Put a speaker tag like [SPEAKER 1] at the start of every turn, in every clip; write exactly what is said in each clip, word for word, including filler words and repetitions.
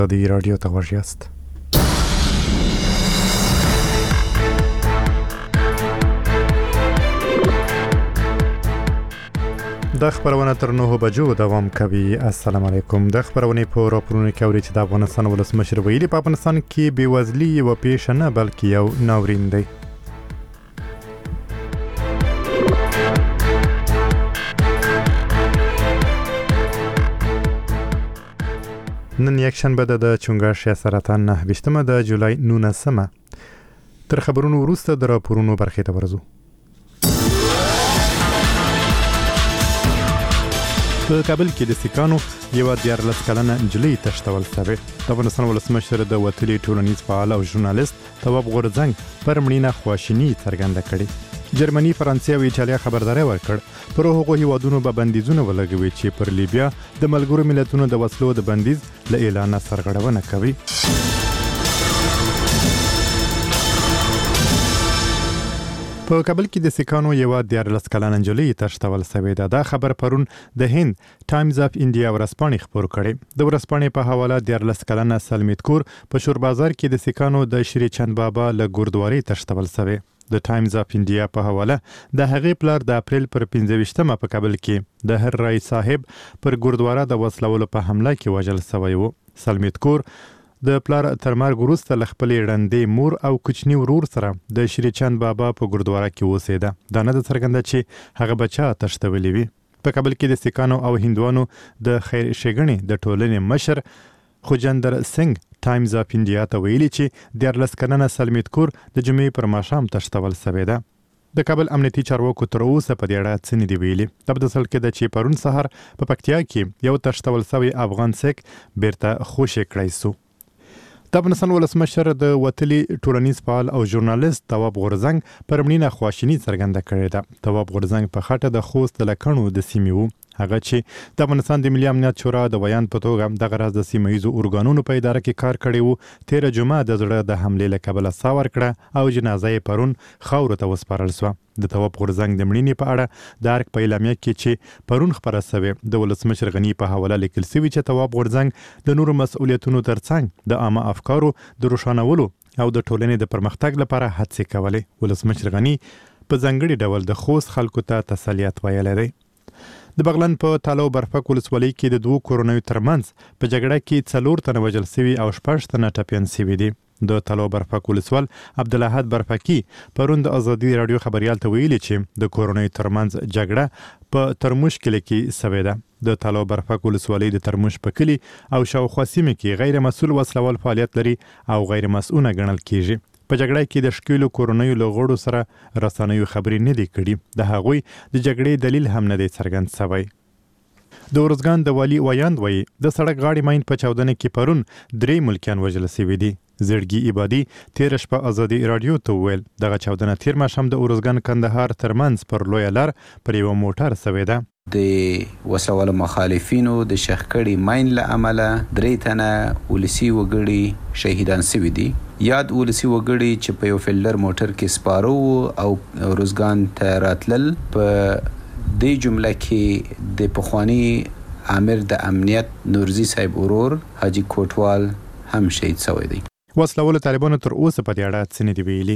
[SPEAKER 1] دی رادیو ته غوږ یاست. د خبرونه تر نهو بجو دوام کوي. السلام علیکم. د خبرونه په راپورونو کې اوري چې د افغانستان ولسمشر ویلي په افغانستان کې بېوزلي یوه پیښه نه بلکې یو ناورین دی. نن یکشنبه ده د چونګښ سرطان نهه ویشتمه د جولای نولسمه. تر خبرونو وروسته د راپورونو برخې ته ورځو. په کابل کې د سیکانو یوه دیارلس کلنه نجلۍ تښتول شوې. د افغانستان ولسمشر د وتلي ټولنیز فعال او ژورنالیست تواب غورځنګ پر مړینه خواشیني څرګنده کړې. جرمني، فرانسې او ایټالیا خبرداری ورکړ پر هغو هیوادونو به بندیزونه ولګوي چې پر لیبیا د ملګرو ملتونو د وسلو د بندیز له اعلانه سرغړونه کوي. په کابل کې د سیکانو یوه دیارلس کلنه نجلۍ تښتول شوې ده. دا خبر پرون د هند ټایمز اف انډیا ورځپاڼې خپور کړی. د ورځپاڼې په حواله دیارلس کلنه سلمیت کور په شور بازار کې د سیکانو د شری چند بابا له ګوردواري تښتول شوې. د ټایمز اف انډیا په حواله د هغې پلار د اپریل پر پنځه ویشتمه په کابل کې د هر رای صاحب پر ګوردواره د وسلولو په حمله کې وژل شوی و. سلمیت کور د پلار تر مرګ وروسته له خپلې ړندې مور او کوچني ورور سره د شری چند بابا په ګوردواره کې اوسېده. دا نه ده څرګنده چې هغه به چا تښتولې وي. په کابل کې د سیکانو او هندوانو د خیر ښېګڼې د ټولنې مشر خوجندر سنگ ټایمز اف انډیا ته ویلي چې دیارلس کلنه سلمیت کور د جمعې پر ماښام تښتول شوې ده. د کابل امنیتي چارواکو تر اوسه په دې اړه څه نه دي ویلي. د بدسل کې ده چې پرون سهار په پکتیا کې یو تښتول شوی افغان سیک بیرته خوشې کړی سو. د افغانستان ولسمشر د وتلي ټولنیز فعال او ژورنالیست تواب غورځنګ پر مړینه خواشیني څرګنده کړې ده. تواب غورځنګ په خټه د خوست د لکڼو د سیمې و. هغه چې د افغانستان د ملي امنیت شورا د ویان په توګه دغه راز د سیمه ییزو ارګانونو په اداره کې کار کړی و، تېره جمعه د زړه د حملې له کبله ساه ورکړه او جنازه یې پرون خاورو ته وسپارل سوه. د تواب غورځنګ د مړینې په اړه د ارګ په اعلامیه کې چې پرون خپره سوې د ولسمشر غني په حواله لیکل سوي چې تواب غورځنګ د نورو مسؤلیتونو ترڅنګ د عامه افکارو د روښانولو او د ټولنې د پرمختګ لپاره هڅې کولې. ولسمشر غني په ځانګړي ډول د خوست خلکو ته تسلیت ویلی دی. د بغلان په تالو برفک ولسوالۍ کې د دوو کورنیو ترمنځ په جګړه کې څلور تنه وژل سوي او شپږ تنه ټپیان سوي دي. د تالو برفک ولسوال عبدالاحد برفکي پرون د ازادي راډیو خبریال ته ویلي چې د کورنیو ترمنځ جګړه په ترموش کلي کې سوې ده. د تالو برفک ولسوالۍ د ترموش په کلي او شاوخوا سیمې کې غیر مسؤل وسلوال فعالیت لري او غیر مسؤونه ګڼل کیږي. په جګړه کې د شکیلو کورنیو له غړو سره رسنیو خبرې نه دي کړي. د هغوی د جګړې دلیل هم نه دی څرګند شوی. د ارزګان د والي ویاند وایي د سړک غاړې ماین په چاودنه کې پرون درې ملکیان وژل شوي دي. زړګي عبادي تېره شپه ازادي راډیو ته وویل دغه چاودنه تېر ماښام د ارزګان کندهار ترمنځ پر لویه لار پر یوه موټر شوې ده.
[SPEAKER 2] د وسلوالو مخالفینو د شخ کړي ماین له امله درې تنه ولسي وګړي شهیدان شوي دي. یاد ولسي وګړي چې په یو فیلډر موټر کې سپاره وو او ارزګان ته راتلل. په دې جمله کې د پخواني امیر د امنیت نورزي صاحب ورور حاجي کوټوال هم شهید شوی دی.
[SPEAKER 1] وسلوالو طالبانو تر اوسه په دې اړه څه نه دي ویلي.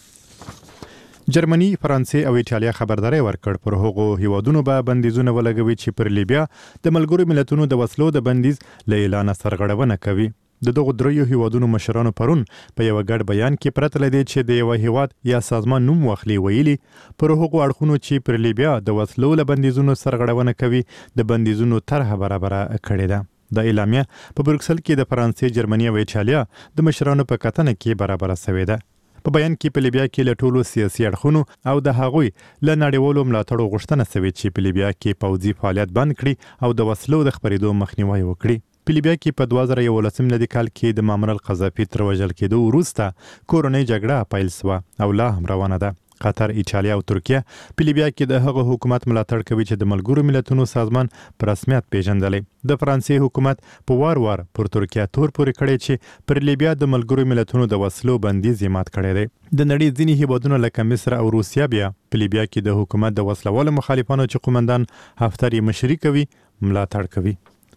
[SPEAKER 1] جرمني، فرانسې او ایټالیا خبرداری ورکړ پر هغو هیوادونو به بندیزونه ولګوي چې پر لیبیا د ملګرو ملتونو د وسلو د بندیز له اعلانه سرغړونه کوي. د دغو دریو هیوادونو مشرانو پرون په یوه ګډ بیان کې پرته له دې چې د یوه هیواد یا سازمان نوم واخلي ویلي پر هغو اړخونو چې پر لیبیا د وسلو له بندیزونو سرغړونه کوي د بندیزونو طرحه برابره کړې ده. د اعلامیه په بروکسل کې د فرانسې، جرمني او ایټالیا د مشرانو په کتنه کې برابره شوې ده. په بیان کې په لیبیا کې له ټولو سیاسي اړخونو او د هغوی له نړیوالو ملاتړو غوښتنه شوې چې په لیبیا کې پوځي فعالیت بند کړي او د وسلو د خپرېدو مخنیوی وکړي. په لیبیا کې په دوه زره یولسم میلادي کال کې د معمر القذافي تر وژل کېدو وروسته کورنۍ جګړه پیل شوه او لا هم روانه ده. قطر، ایټالیا او ترکیه په لیبیا کې د هغه حکومت ملاتړ کوي چې د ملګرو ملتونو سازمان په رسمیت پیژندلی. د فرانسې حکومت په وار وار پر ترکیه تور پورې کړی چې پر لیبیا د ملګرو ملتونو د وسلو بندیز یې مات کړی دی. د نړۍ ځینې هیوادونه لکه مصر او روسیه بیا په لیبیا کې د حکومت د وسلوالو مخالفانو چې قومندان حفتر یې مشري کوي ملاتړ کوي.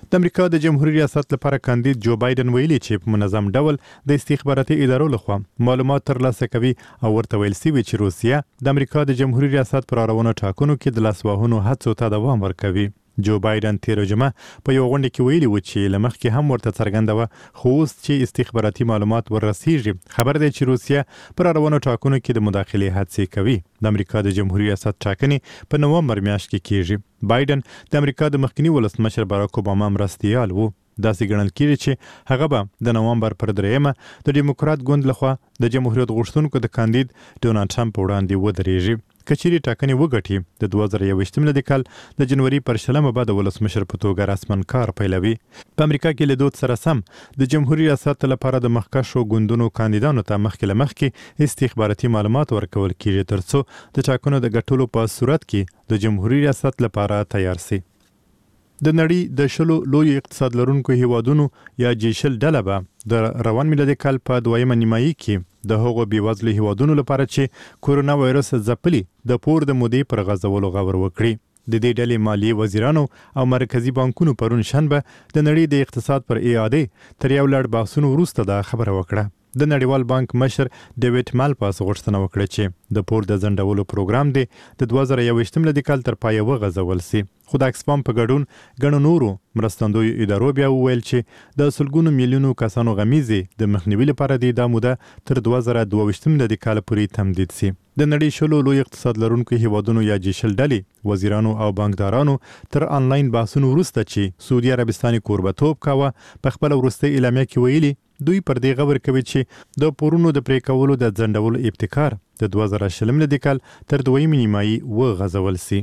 [SPEAKER 1] د امریکا د جمهوریت ریاست لپاره کاندید جو بایدن ویلي چې په منظم ډول د استخباراتي ادارو لخوا معلومات ترلاسه کوي او ورته ویل شوی چې روسیه د امریکا د جمهوریت ریاست پر اړونو ټاکنو کې د لاسوهنو هڅو ته دوام ورکوي. جو بایدن تیر جمعه په یو غونډه کې ویلي و چې لمخکې هم ورته څرګنده و خو اوس چې استخباراتي معلومات ورسیږي خبر دی چې روسیه پر اړونو ټاکنو کې د مداخلې هڅې کوي. د امریکا د جمهوریت ریاست ټاکنې په نومبر میاشت کې کیږي. بایدن د امریکا د مخکنی ولسمشر باراک اوباما مرستیال و. داسې ګڼل کېږي چې هغه به د نومبر پر دریمه د ډیموکرات ګوند لخوا د جمهوریت غوښتونکو د کاندید ډونالډ ټرمپ وړاندې ودرېږي. کچېرې ټاکنې وګټي د دوه زره یوویشتم لدې کال د جنوري پر شلمه به د ولسمشر په توګه رسماً کار پیلوي. په امریکا کې له دود سره سم د جمهوریت ریاست لپاره د مخکښو ګوندونو کاندیدانو ته مخکې له مخکې استخباراتي معلومات ورکول کېږي ترڅو د ټاکنو د ګټلو په صورت کې د جمهوریت ریاست لپاره تیار سي. د نړۍ د شلو لوی اقتصاد لرونکو هیوادونو یا جی شل ډله به د روان میلادي کال په دویمه نیمایي کې د هغو بېوزلو هیوادونو لپاره چې کورونا وایرس ځپلي د پور د مودې پر غځولو غور وکړي. د دې ډلې مالیې وزیرانو او مرکزی بانکونو پرون شنبه د نړۍ د اقتصاد پر اعادې تر یو لړ بحثونو وروسته دا خبره وکړه. د نړیوال بانک مشر ډیوډ مالپاس غوښتنه وکړه چې د پور د ځنډولو پروګرام دی د دوه زره یوویشتم لدې کال تر پایه وغځول سي. خو د اکسفام په ګډون ګڼو نورو مرستندویو ادارو بیا وویل چې د سلګونو میلیونو کسانو غمیزې د مخنیوي لپاره دی دا موده تر دوه زره دوه ویشتم لدې کال پورې تمدید سي. د نړۍ شلو لوی اقتصاد لرونکو هیوادونو یا جی شل ډلې وزیرانو او بانکدارانو تر انلاین بحثونو وروسته چې سعودي عربستان کوربتوب کاوه په خپل وروستۍ اعلامیه کې ویلي دوی پر دې غور کوي چې د پورونو د پرې کولو د ځنډولو ابتکار د دوه زره شلم لدې کال تر دویمې نیمایي وغځول سي.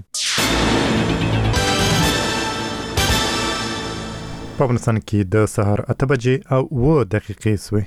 [SPEAKER 1] په افغانستان کې د سهار اته بجې او اوه دقیقې سوې.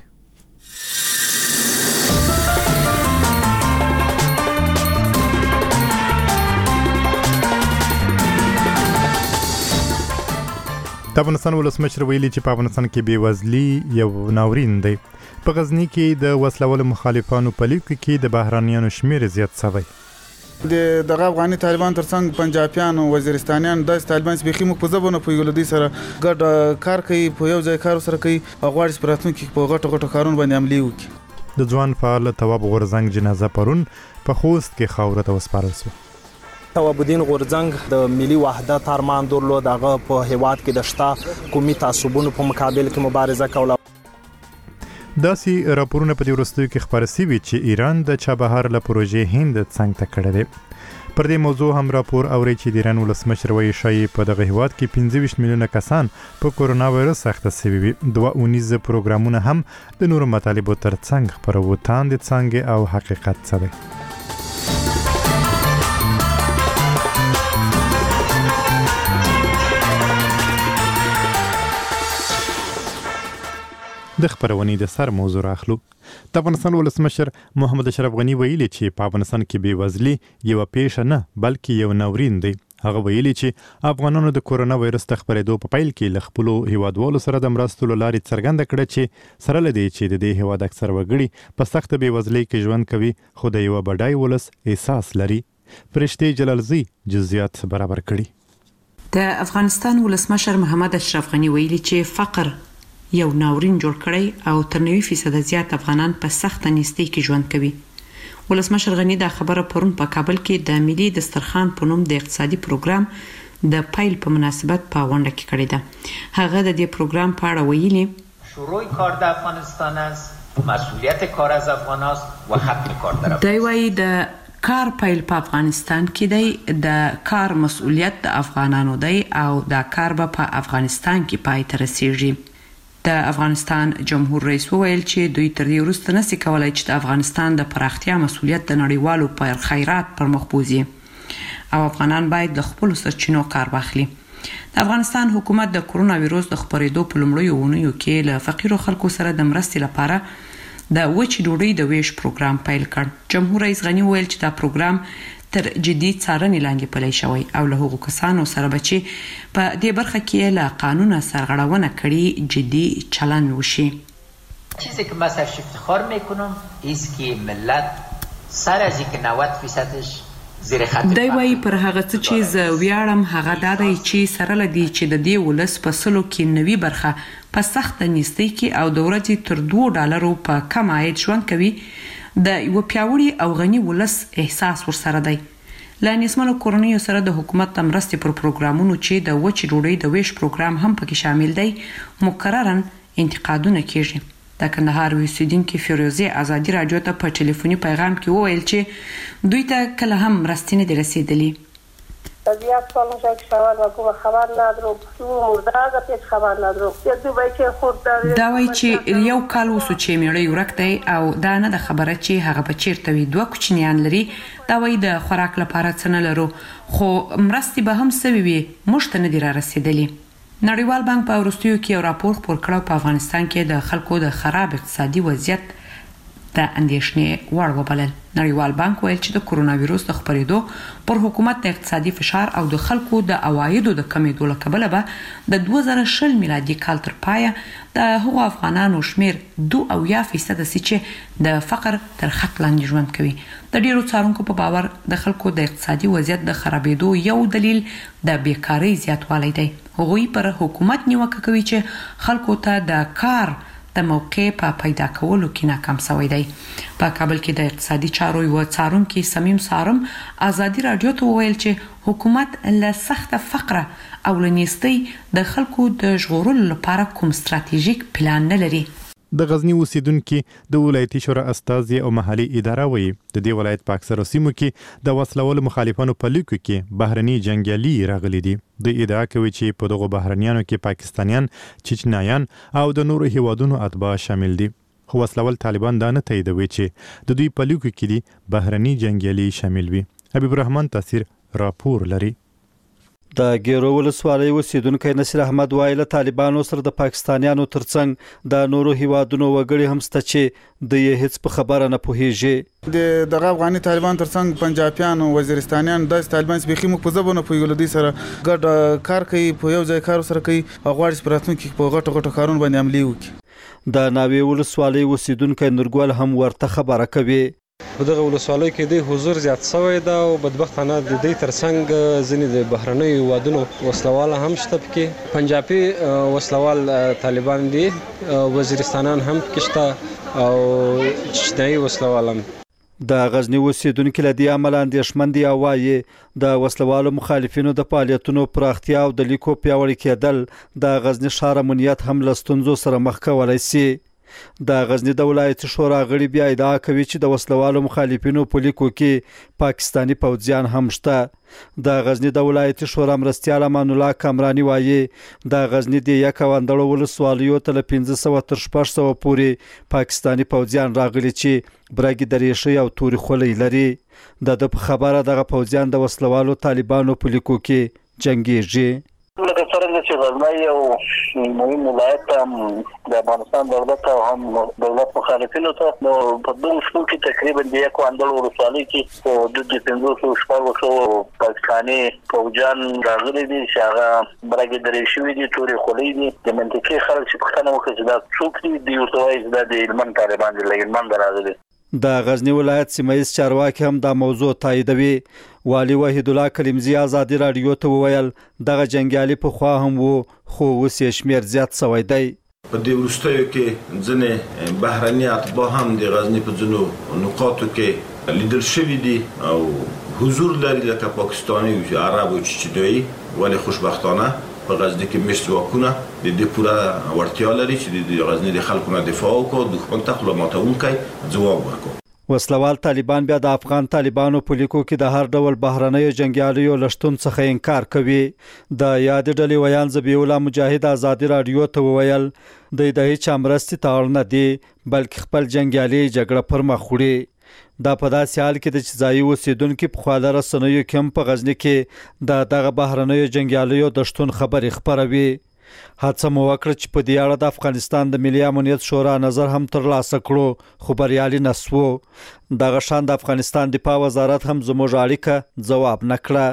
[SPEAKER 1] د افغانستان ولسمشر ویلي چې په افغانستان کې بېوزلي یو ناورین دی. په غزني کې د وسلوالو مخالفانو په لیکو کې د بهرانیانو شمیر زیات شوی.
[SPEAKER 3] د دغه افغاني طالبان ترڅنګ پنجابیان او وزیرستانیان د طالبان سپېخي مو په ځبونه په یو لدی سره ګډ کار کوي په یو ځای کار سره کوي او غواړي چې راتلونکي په غټو غټو کارونو باندې عملي وکړي.
[SPEAKER 1] د ځوان فعال تواب غورزنګ جنازه پرون په خوست کې خاورې ته وسپارل شوه.
[SPEAKER 4] تواب الدین غورزنګ د ملي وحدت ارمان درلود. هغه په هیواد کې د شته قومي تعصبونو په مقابل کې مبارزه کوله.
[SPEAKER 1] داسې راپورونه په دې وروستیو کې خپاره شوي چې ایران د چابهار له پروژې هند څنګ ته کړی دی. پر دې موضوع هم راپور اوري چې د ایران ولسمشر وایي ښایي په دغه هیواد کې پنځه ویشت میلیونه کسان په کورونا وایرس اخته شوي وي. دوه اونیزه پروګرامونه هم د نورو مطالبو تر څنګ خپروو. تاندې څنګه او حقیقت څه دی؟ د خبرونې د سر موضوع راخلو. د افغانستان ولسمشر محمد اشرف غنی ویلي چې په افغانستان کې بېوزلي یو پیښه نه بلکې یو ناورین دی. هغه ویلي چې افغانانو د کورونا وایرس د خپرېدو په پیل کې له خپلو هیوادوالو سره د مرستو له لارې څرګنده کړه چې سره له دې چې د دې هیواد اکثر وګړي په سخته بېوزلۍ کې ژوند کوي خو د یوه بډای ولس احساس لري. فرشتې جلالزی جزئیات برابر کړي.
[SPEAKER 5] د افغانستان ولسمشر محمد اشرف غنی ویلي چې فقر یو ناورین جوړ کړی او تر نوي فیصد زیات افغانان په سخته نیستۍ کې ژوند کوي. ولسمشر غنی دا خبره پرون په کابل کې د ملي دسترخوان په نوم د اقتصادي پروګرام د پیل په مناسبت په غونډه کې کړې ده. هغه د دې پروګرام په اړه ویلي
[SPEAKER 6] شروع کار د افغانستان است، مسئولیت کار از افغان است و ختم کار در
[SPEAKER 5] افغانستان. دی وایي د کار پیل په افغانستان کې دی، د کار مسئولیت د افغانانو دی او دا کار به په افغانستان کې پای ته رسیږي. د افغانستان جمهور رئیس وویل چې دوی تر دې وروسته نشي کولای چې د افغانستان د پراختیا مسؤلیت د نړیوالو پر خیرات پر مخ بوزي او افغانان باید د خپل سرچینو کار واخلي. د افغانستان حکومت د کورونا وایرس د خپرېدو په لومړیو اونیو کې له فقیرو خلکو سره د مرستې لپاره د وچې ډوډۍ د ویش پروګرام پیل کړ. جمهور رئیس غنی وویل چې دا پروګرام تر جدي څارنې لاندې پلی شوی او له هغو کسانو سره به چې په دې برخه کې له قانونه سرغړونه کړي جدي چلند وشي.
[SPEAKER 6] چیزی که من سرش افتخار میکنم ایست که ملت سر از اینکه نود فیصدش زیر خط
[SPEAKER 5] دی وایي پر هغه څه چې زه ویاړم هغه دا دی چې سره له دې چې د دې ولس په سلو کې نوي برخه په سخته نیستۍ کې او د ورځې تر دوه ډالرو په کم عاید ژوند کوي د یو پیاوړي او غني ولس احساس ورسره دی. له نسملو کورنیو سره د حکومت د مرستې پر پروګرامونو چې د وچې ډوډۍ د ویش پروګرام هم پکې شامل دی مکررن انتقادونه کیږي. د کندهار اوسیدونکي فیروزه ازادي راډیو ته په ټلیفوني پیغام کې وویل چې دوی ته کله هم مرستې نه دي رسیدلې.
[SPEAKER 7] طبیعت کلا شاید شوال و کوم خبر ندارم مرده پیش خبر ندارم یه بچه خود داره
[SPEAKER 5] دا وایي چې یو کال وسو چې میړی ورک دی او دا نه د خبره چې هغه به چیرته وي. دوه کوچنیان لري. دا وایي د خوراک لپاره څه نه لرو خو مرستې به هم سوي وي موږ ته نه دي را رسیدلې. نړیوال بانک په وروستیو کې یو راپور خپور کړ په افغانستان کې د خلکو د خراب اقتصادي وضعیت د اندېښنې وړ وبلل. نړیوال بانک ویل چې د کورونا وایروس د خپرېدو پر حکومت د اقتصادي فشار او د خلکو د عوایدو د کمیدو له کبله به د دوه زره شل میلادي کال تر پایه د هغو افغانانو شمیر دوه اویا فیصده سي چې د فقر تر خط لاندې ژوند کوي. د ډیرو څارونکو په باور د خلکو د اقتصادي وضعیت د خرابېدو یو دلیل د بیکارۍ زیاتوالی دی. هغوی پر حکومت نیوکه کوي چې خلکو ته د کار د موقع په پیدا کولو کې ناکام شوی دی. په کابل کې د اقتصادي چارو یو څارونکي سمیم سارم ازادي راډیو ته وویل چې حکومت له سخته فقر او لنیستۍ د خلکو د ژغورلو لپاره کوم ستراتیژیک پلان نه لري.
[SPEAKER 1] د غزنی اوسیدونکو د ولایتي شورا استازي او محلي اداره وایي د دې ولایت په اکثرو سیمو کې د وسلوالو مخالفانو په لیکو کې بهرني جنگیالي راغلي دي. د ادعا کوي چې په دغه بهرنیانو کې پاکستانیان، چچنایان او د نورو هیوادونو اتباع شامل دي. خو وسلوال طالبان دا نه تاییدوي چې د دوی په لیکو کې دي بهرني جنگیالي شامل وي. حبیب الرحمن تاثیر راپور لري.
[SPEAKER 8] د ګیرو ولسوالۍ اوسیدونکی نصیر احمد وایي له طالبانو سره د پاکستانیانو ترڅنګ د نورو هیوادونو وګړي هم شته چې د یې هیڅ په خبره نه پوهیږي.
[SPEAKER 3] د دغه افغاني طالبان ترڅنګ پنجابیان او وزیرستانیان د طالبان سپېخي مخ په ځبونه پویګل دي سره ګډ کار کوي په یو ځای کار سره کوي غواړي سپراتون کې په غټه غټه کارون باندې عملی وکړي.
[SPEAKER 8] د ناوی ولسوالۍ اوسیدونکی نورګل هم ورته خبره کوي.
[SPEAKER 9] په دغه ولسوالۍ کې د حضور زیات شوی دا او بدبختانه د دې ترڅنګ ځینې د بهرنۍ هیوادونو وسلوال هم شته پکې پنجابي وسلوال طالبان دي وزیرستانان هم پکې شته او چچنایي وسلوال هم.
[SPEAKER 8] د غزنی اوسیدونکو له دې عمل اندېښمن دي او وایي د وسلوالو مخالفینو د فعالیتونو پراختیا او د لیکو پیاوړي کېدل د غزنی ښار امنیت هم له ستونزو سره مخ کولی شي. د غزنی د ولایتي شورا غړي بیا ادعا کوي چې د وسلوالو مخالفینو په لیکو کې پاکستانی پوځیان هم شته. د غزنی د ولایتي شورا مرستیال امان الله کامرانی وایي د غزنی د یک وندړو ولسوالیو ته له پنځه سوه تر شپږ سوه پورې پاکستانی پوځیان راغلي چې برګي دریشي او توري خولۍ لري. د د خبره دغه پوځیان د وسلوالو طالبانو په لیکو کې جنگيږي.
[SPEAKER 10] لکه څرنګه چې غزنی یو مهم ولایت هم د افغانستان دولت او هم دولت مخالفینو ته نو په دغه شپو کې تقریبا د یک وندړو ولسوالۍ کې په د پنځه سوه شپږ سوه پاکستاني پوځیان راغلي دي چې هغه برګي دریشي دي تورې خولۍ دي. د منطقې خلک چې پوښتنه وکړي چې دا څوک دي دوی ورته وایي چې دا د هلمند طالبان دي له هلمند راغلي.
[SPEAKER 8] د غزنی ولایت سیمایي چارواکي هم دا موضوع تاییدوي. والي وحید الله کلیمزی ازادي راډیو ته وویل دغه جنگیالي په خوا هم وو خو اوس یې شمیر زیات شوی دی.
[SPEAKER 11] په دې وروستیو کې ځینې بهرني اتباع هم د غزنی په ځینو نقاطو کې لیدل شوي دي او حضور لري لکه پاکستاني او عرب او چچنایي ولی خوشبختانه په غزنی کې مشت ځواکونه د دې پوره وړتیا لري چې د غزنی د خلکو نه دفاع وکړي دښمن ته خپله ماتونکی ځواب ورکړي.
[SPEAKER 8] وسلوال طالبان بیا د افغان طالبانو په لیکو کې د هر ډول بهرنیو جنگیالیو لشتون څخه انکار کوي. د یاد ډلې ویان ذبیح الله مجاهد ازادي راډیو ته وویل د د هیڅ مرستې ته اړ نه دي بلکې خپل جنگیالي جګړه پر مخ وړي. دا په داسې حال کې د چې ځایي اوسیدونکو په خواله رسنیو کې هم په غزنی کې د دغه بهرنیو جنگیالیو د شتون خبرې خپروي. هڅه مو وکړه چې په دې اړه د افغانستان د ملي امنیت شورا نظر هم ترلاسه کړو خو بریالي نه سو. دغه شان د افغانستان دفاع وزارت هم زموږ اړیکه ځواب نه کړه.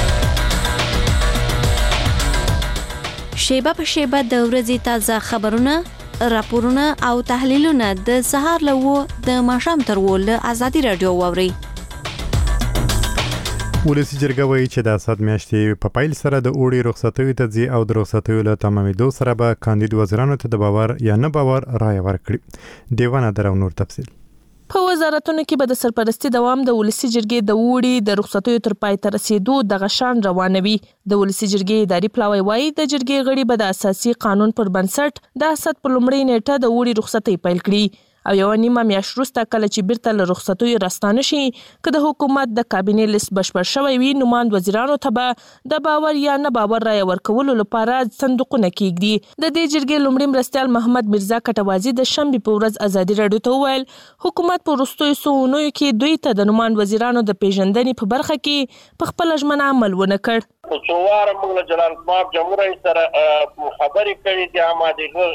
[SPEAKER 12] شیبه په شیبه د ورځې تازه خبرونه، راپورونه او تحلیلونه د سهار له وو د ماښام تر وو له ازادي راډیو واورئ.
[SPEAKER 1] ولسی جرګه وایي چې د اسد میاشتې په پایل سره د اوړي رخصتیو ته ځي او د رخصتیو له تمامېدو سره به کاندید وزیرانو ته د باور یا نه باور رایه ورکړي. دیوانه درو نور تفصیل.
[SPEAKER 13] په وزارتونو کې به د سرپرستی دوام د ولسی جرګې د وړي د رخصتیو تر پای ته رسیدو د غشان روانوي. د ولسی جرګې اداري پلاوی وایي د جرګې غړي به د اساسي قانون پر بنسټ د اسد په لومړۍ نیټه د وړي رخصتي پیل کړي او یو نیمه میاشت وروسته کله چې بیرته له رخصتیو راستانه شي که د حکومت د کابینې لیست بشپړ شوی وي نو ماند وزیرانو ته به د باور یا نه باور رایه ورکولو لپاره صندوقونه کیږدي. د دې جرګې لومړي مرستیال محمد میرزا کټوازی د شنبې په ورځ ازادي راډیو ته وویل حکومت په وروستیو څو اونیو کې دوی ته د نوماند وزیرانو د پیژندنې په برخه کې په خپله ژمنه عمل ونه کړ.
[SPEAKER 14] څو واره موږ له جلال الدین جمهور رئیس سره خبرې کړې دي اما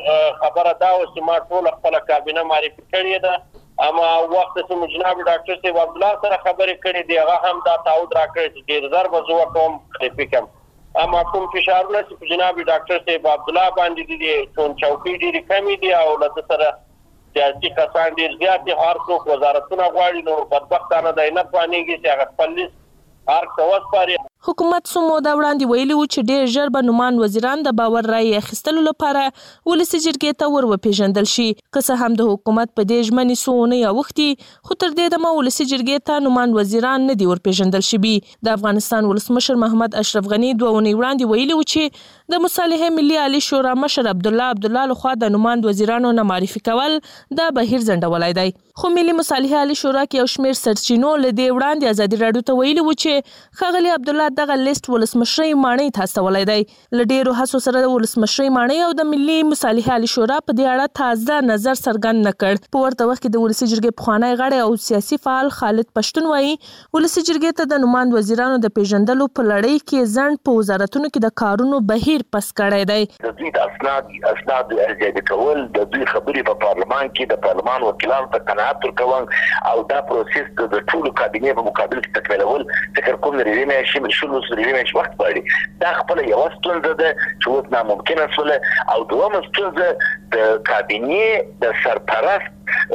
[SPEAKER 14] د خبره دا و چې ما ټول خپل کابینه معرفي کړې ده اما وخت چې جناب ډاکټر صاحب عبد الله سره خبرې کړې دي هغه هم دا تعهد راکړی چې ډیر زر به زه کوم خلیفه کوم اما کوم فشارونه چې جناب ډاکټر صاحب عبد الله باندې دي ټول چوکۍ ډېری کمی دي او له سره سیاسي کسان ډیر زیات دي هر څوک وزارتونه غواړي نو بدبختانه دی نه پوهېږي چې هغه خپل لیست هر څه وسپاري.
[SPEAKER 13] حکومت څو موده وړاندې ویلي و چې ډېر ژر به نومان وزیران د باور رایې اخیستلو لپاره ولسي جرګې ته ور وپېژندل شي. که څه هم د حکومت په دې ژمنې څو اونۍ اوښتي خو تر دې دمه ولسي جرګې ته نومان وزیران نه دي ورپېژندل شوي. د افغانستان ولسمشر محمد اشرف غني دوه اونۍ وړاندې ویلي و چې د مصالحې ملي عالي شورا مشر عبدالله عبدالله لخوا د نوماند وزیرانو نه معرفي کول د بهیر ځنډولی دی. خو ملي مصالحې عالي شورا کې یو شمېر سرچینو له دې وړاندې ازادي راډیو ته ویلي و چې ښاغلي عبدالله دغه لیست ولسمشرۍ ماڼۍ ته استولی دی. له ډېرو هڅو سره د ولسمشرۍ ماڼۍ او د ملي مصالحې عالي شورا په دې اړه تازه نظر څرګند نه کړ. په ورته وخت کې د ولسي جرګې پخوانی غړی او سیاسي فعال خالد پښتون وایي ولسي جرګې ته د نوماند وزیرانو د پیژندلو په لړۍ کې ځنډ په وزارتونو کې د کارونو بهیر پس کړی دی.
[SPEAKER 15] د دوی د اسناد اسناد ارزیابي کول د دوی خبرې په پارلمان کې د پارلمان وکیلانو ته قناعت ورکول او دا پروسس د ټولو کابینې په مقابل کې تکمیلول فکر کوم لري نه شي شلو سره لري وخت باندې دا خپل یو ستونزه ده چې اوس ناممکنه شوله او دومره ستونزه د کابینې د سرپرست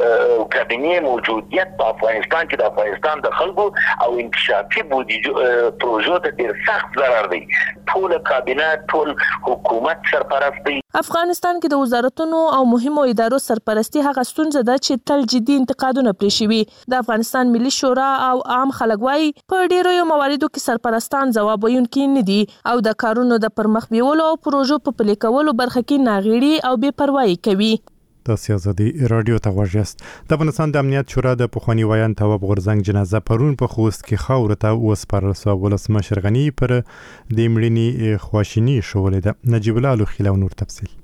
[SPEAKER 15] کابینې موجودیت په افغانستان کې د افغانستان د خلکو او انکشافي بودیجه پروژو ته ډیر سخت ضرر دی. ټول کابینه ټول حکومت سرپرست دی.
[SPEAKER 13] افغانستان کې د وزارتونو او مهمو ادارو سرپرستی هغه ستونزه ده چې تل جدي انتقادونه پرې شوي. د افغانستان ملي شورا او عام خلک وایي په ډیرو مواردو کې سرپرستان ځواب ویونکي نه دي او د کارونو د پرمخ بیولو او پروژو په پلي کولو برخه کې ناغېړي او بې پروایي کوي.
[SPEAKER 1] تاسو ازادي رادیو ته غوښیاست. د افغانستان د امنیت شورا د پخوانی ویان تواب غورزنګ جنازه پرون په خوست کې خاور ته وسپارل شو. ولسمشر غنی پر د مړینې خواشینی شولې ده. نجیب الله لوخیلا نور تفصیل.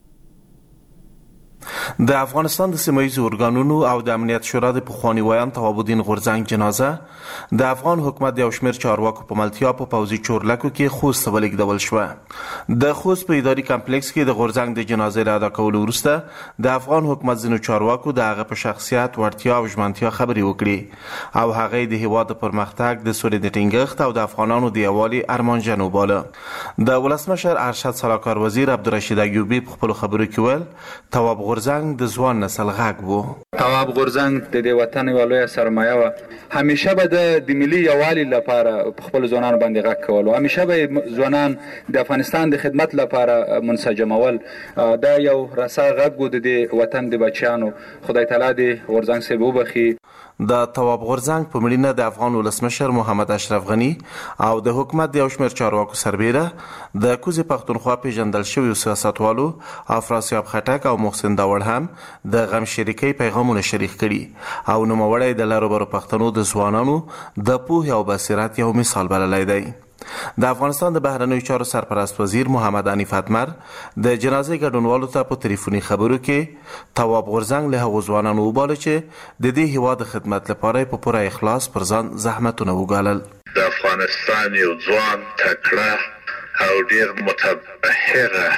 [SPEAKER 16] د افغانستان د سیمایي ارګانونو او د امنیت شورا د پخوانی ویان تواب الدین غورزنګ جنازه د افغان حکومت د یو شمېر چارواکو په ملتیا په پوځي چورلکو کې خوست ته ولېږدول شوه. د خوست په اداري کمپلیکس کې د غورزنګ د جنازې له ادا کولو وروسته د افغان حکومت ځینو چارواکو د هغه په شخصیت وړتیا او ژمنتیا خبرې وکړي او هغه د هیواد د پرمختګ د سولې د ټینګښت او د افغانانو د یووالي ارمانجن وباله. د ولسمشر ارشد سلاکار وزیر عبدالرشید ایوبی په خپلو خبرو کې ویل تواب غورزنګ د ځوان نسل غږ وو.
[SPEAKER 17] تواب غورزنګ د دې وطن یوه لویه سرمایه وه. همیشه به د ملي یووالي لپاره په خپلو ځوانانو باندې غږ کول او همیشه به ځوانان د افغانستان د خدمت لپاره منسجمول. دا یو رسا غږ و د دې وطن د بچیانو. خدای تعالی دې غورزنګ صاحب وبخي.
[SPEAKER 16] د تواب غورزنګ په مړینه د افغان ولسمشر محمد اشرف غني او د حکومت د یو شمېر چارواکو سربیره د کوزې پښتونخوا پیژندل شویو سیاستوالو افراسیاب خټک او محسن داوړ هم د غم شریکۍ پیغامونه شریک کړي او نوموړی د لرو برو پښتنو د ځوانانو د پوهې او بصیرت یو مثال بللی دی. د افغانستان د بهرنیو چارو سرپرست وزیر محمد حنیف اتمر د جنازې ګډونوالو ته په تلیفوني خبرو کې تواب غورزنګ له هغو ځوانانو وباله چې د دې هیواد د خدمت لپاره په پوره اخلاص پر ځان زحمتونه وګالل.
[SPEAKER 18] د افغانستان یو ځوان تکړه او ډیر متبحره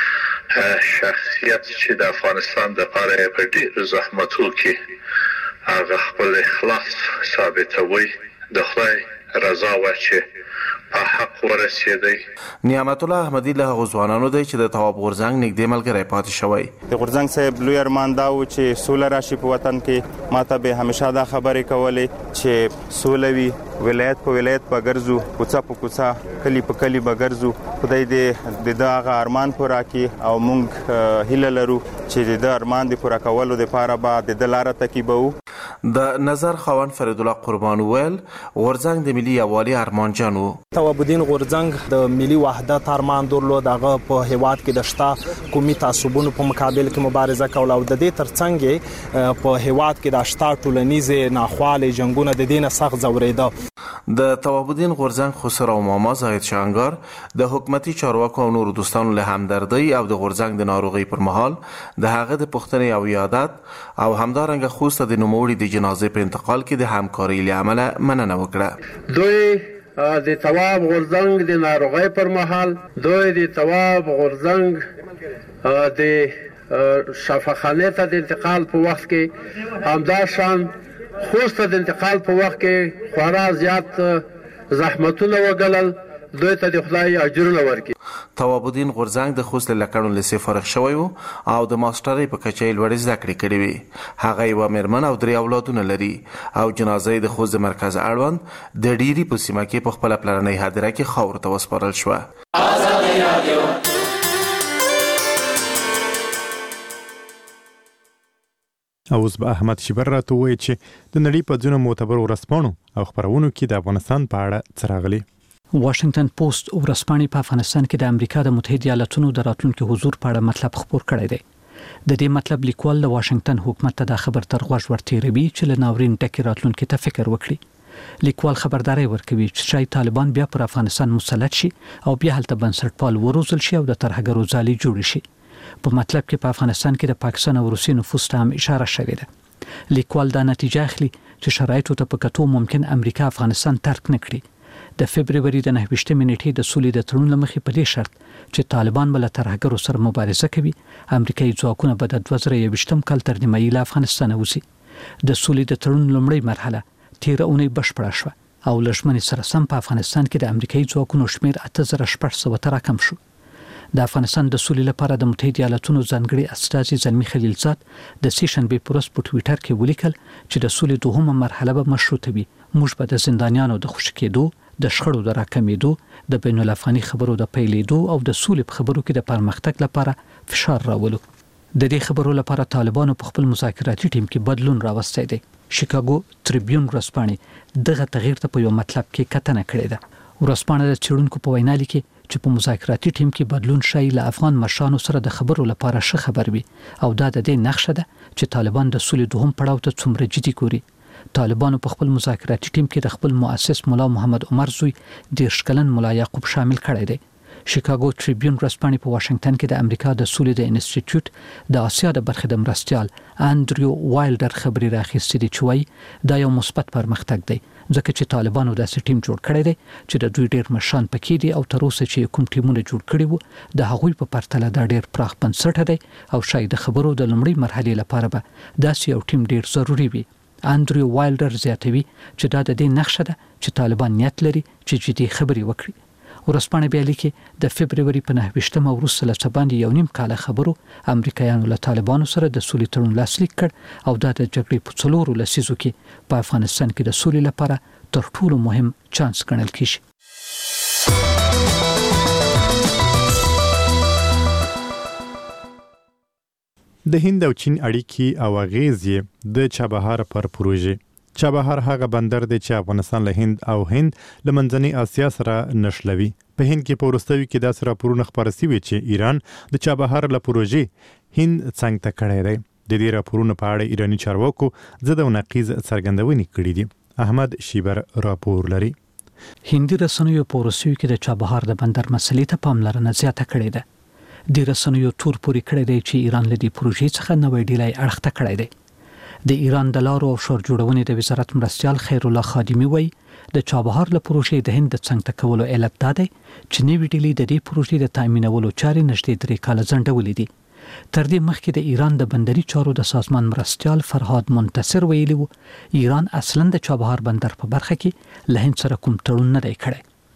[SPEAKER 18] شخصیت چې د افغانستان لپاره په ډیرو زحمتو کې هغه خپل اخلاص ثابتوي. د خدای رضا و چې په حق ورسېدی.
[SPEAKER 16] نعمت الله احمدي له هغو ځوانانو دی چې د تواب غورځنګ نږدې ملګری پاتې شوی.
[SPEAKER 19] د غورځنګ صاحب لوی ارمان دا و چې سوله راشي په وطن کې. ما ته به همیشه دا خبرې کولې چې سوله وي، ولایت په ولایت به ګرځو، کوڅه په کوڅه، کلی په کلی به ګرځو. خدای دې د دغه ارمان پوره کړي او موږ هیله لرو چې د ارمان د پوره کولو لپاره به د ده لاره تعقیبوو.
[SPEAKER 16] د نظر خاوند فرید الله قربان ویل غورځنګ د ملي یووالي ارمانجن و.
[SPEAKER 4] تواب الدین غورځنګ د ملي وحدت ارمان درلود. هغه په هیواد کې د شته قومي تعصبونو په مقابل کې مبارزه کوله او د دې ترڅنګ په هیواد کې د شته ټولنیزې ناخوالې جنگونه د دې نه سخت ځورېده.
[SPEAKER 16] د تواب الدین غورځنګ خسرو ماما زاهد شانګار د حکومتي چارواکو او نورو دوستانو له همدردۍ او د غورځنګ د ناروغۍ پر مهال د هغه د پوښتنې او یادات او همدارنګه خوسته د نوموړي د جنازې په انتقال کې د همکارۍ له امله مننه وکړه.
[SPEAKER 20] دوی د تواب غورځنګ د ناروغۍ پر مهال دوی د تواب غورځنګ د شفاخانه ته د انتقال په وخت کې همداشان خوسته د انتقال په وخت کې خورا زیات زحمتونه وګالل. دوی ته د خدای اجرونه ورکړي.
[SPEAKER 16] تواب الدین غورځنګ د خوست لکړو لسی فارغ شوی او د ماسترۍ په کچې لوړې زده کړې کړې وي. هغه یو مېرمن او درې اولادونه لري او جنازې د خوست مرکز اړوند د ډيري په سیمه کې په خپل پلاني هدیره کې خاور ته وسپارل شو.
[SPEAKER 1] اوس به احمد شیبر راته وایي چې د نړۍ په ځینو معتبرو ورځپاڼو او خبرونو کې د افغانستان په اړه څه راغلي.
[SPEAKER 21] واشنگټن پوسټ ورځپاڼې په افغانستان کې د امریکا د متحده ایالاتونو د راتلونکي حضور په اړه مطلب خبر کړی دی. د دې مطلب لیکوال د واشنگټن حکومت ته د خبر تر غوږ ورتېروي چې له ناورین ټکی راتلونکي ته فکر وکړي. لیکوال خبرداري ورکوي چې شاید طالبان بیا پر افغانستان مسلط شي او بیا هلته بنسټپال وروزل شي او د ترهګرو ځالې جوړ شي. په مطلب کې په افغانستان کې د پاکستان او روسي نفوذ ته هم اشاره شوې ده. لیکوال دا نتیجه اخلي چې شرایطو ته په کتو ممکن امریکا افغانستان ترک نه کړي. د فبرवरी د نهه ویشتمې نیټې د سولې د تړون لمخې په دې شرط چې طالبان بل ترهګرو سره مبارزه کوي امریکایي ځواکونه به د دوه زره یوویشتم کال تر نیمایي له افغانستان وځي. د سولې د تړون لومړی مرحله تیر اونۍ بشپړه شوه او لږمنې سره سم په افغانستان کې د امریکایي ځواکونو شمیر اته زره شپږ سوه ته راکم شو. د افغانستان د سولې لپاره د متحده ایالاتونو ځانګړي استازي زلمی خلیلزاد د سې شنبې پر ورځ په ټویټر کې ولیکل چې د سولې دوهمه مرحله به مشروطه وي. موږ به د زندانیانو د خوشي کېدو، د شخړو د راکمېدو، د بین الافغاني خبرو د پیلېدو او د سولې په خبرو کې د پرمختګ لپاره فشار راولو. د دې خبرو لپاره طالبانو په خپل مذاکراتي ټیم کې بدلون راوستی دی. شیکاګو تریبیون ورځپاڼې دغه تغییر ته په یو مطلب کې کتنه کړې ده. ورځپاڼه د څېړونکو په وینا لیکي چې په مذاکراتي ټیم کې بدلون شای له افغان مشرانو سره د خبرو لپاره ښه خبر وي او دا د دې نقشه ده چې طالبان د سولې دوهم پړاو ته څومره جدي ګوري. طالبانو په خپل مذاکراتي ټیم کې د خپل مؤسس مولا محمد عمر زوی دېرش کلن مولا یعقوب شامل کړی دی. شیکاګو تریبیون ورځپاڼې په واشنگټن کې د امریکا د سولې د انسټیټیوټ د آسیا د برخې د مرستیال انډریو وایلډر خبري راخیستې دي چې وایي دا یو مثبت پرمختګ دی ځکه چې طالبانو داسې ټیم جوړ کړی دی چې د دوی ډېر مشران پکې دي او تر اوسه چې کوم ټیمونه جوړ کړي وو د هغوی په پرتله دا ډېر پراخ بنسټه دی او شاید د خبرو د لومړۍ مرحلې لپاره به داسې یو ټیم ډېر ضروري وي. انډریو وایلډر زیاتوي چې دا د دې نقشه ده چې طالبان نیت لري چې جدي خبرې وکړي. ورځپاڼه بیا لیکي د فبرवरी په نهه ویشتمه وروسته له څه باندې یو نیم کاله خبرو امریکایانو له طالبانو سره د سولې تړون لاسلیک کړ او دا د جګړې په څلورو لسیزو کې په افغانستان کې د سولې لپاره تر ټولو مهم چانس ګڼل کیږي.
[SPEAKER 1] د هند او چین اړیکې او اغیزې د چابهار پر پروژې. چابهار هغه بندر دی چې افغانستان له هند او هند له منځنۍ اسیا سره نښلوي. په هند کې په وروستیو کې داسې راپورونه خپاره شوي چې ایران د چابهار له پروژې هند څنګ ته کړی دی. د دې راپورونو په اړه ایراني چارواکو ضد او نقیض څرګندونې کړې دي. احمد شیبر راپور لري.
[SPEAKER 21] هندي رسنیو په وروستیو کې د چابهار د بندر مسلې ته پاملرنه زیاته کړې ده. د رسنیو تور پورې کړی دی چې ایران له دې پروژې څخه نوې ډیلۍ اړخته کړی دی. د ایران د لارو او شور جوړونې د وزارت مرستیال خیر الله خادمی وایي د چابهار له پروژې د هند د څنګ ته کولو علت دا دی چې نوې ډیلۍ د دې پروژې د تامینولو چارې نږدې درې کاله ځنډولې دي. تر دې مخکې د ایران د بندري چارو د سازمان مرستیال فرهاد منتصر ویلي وو ایران اصلا د چابهار بندر په برخه کې له هند سره کوم تړون نه دی کړی.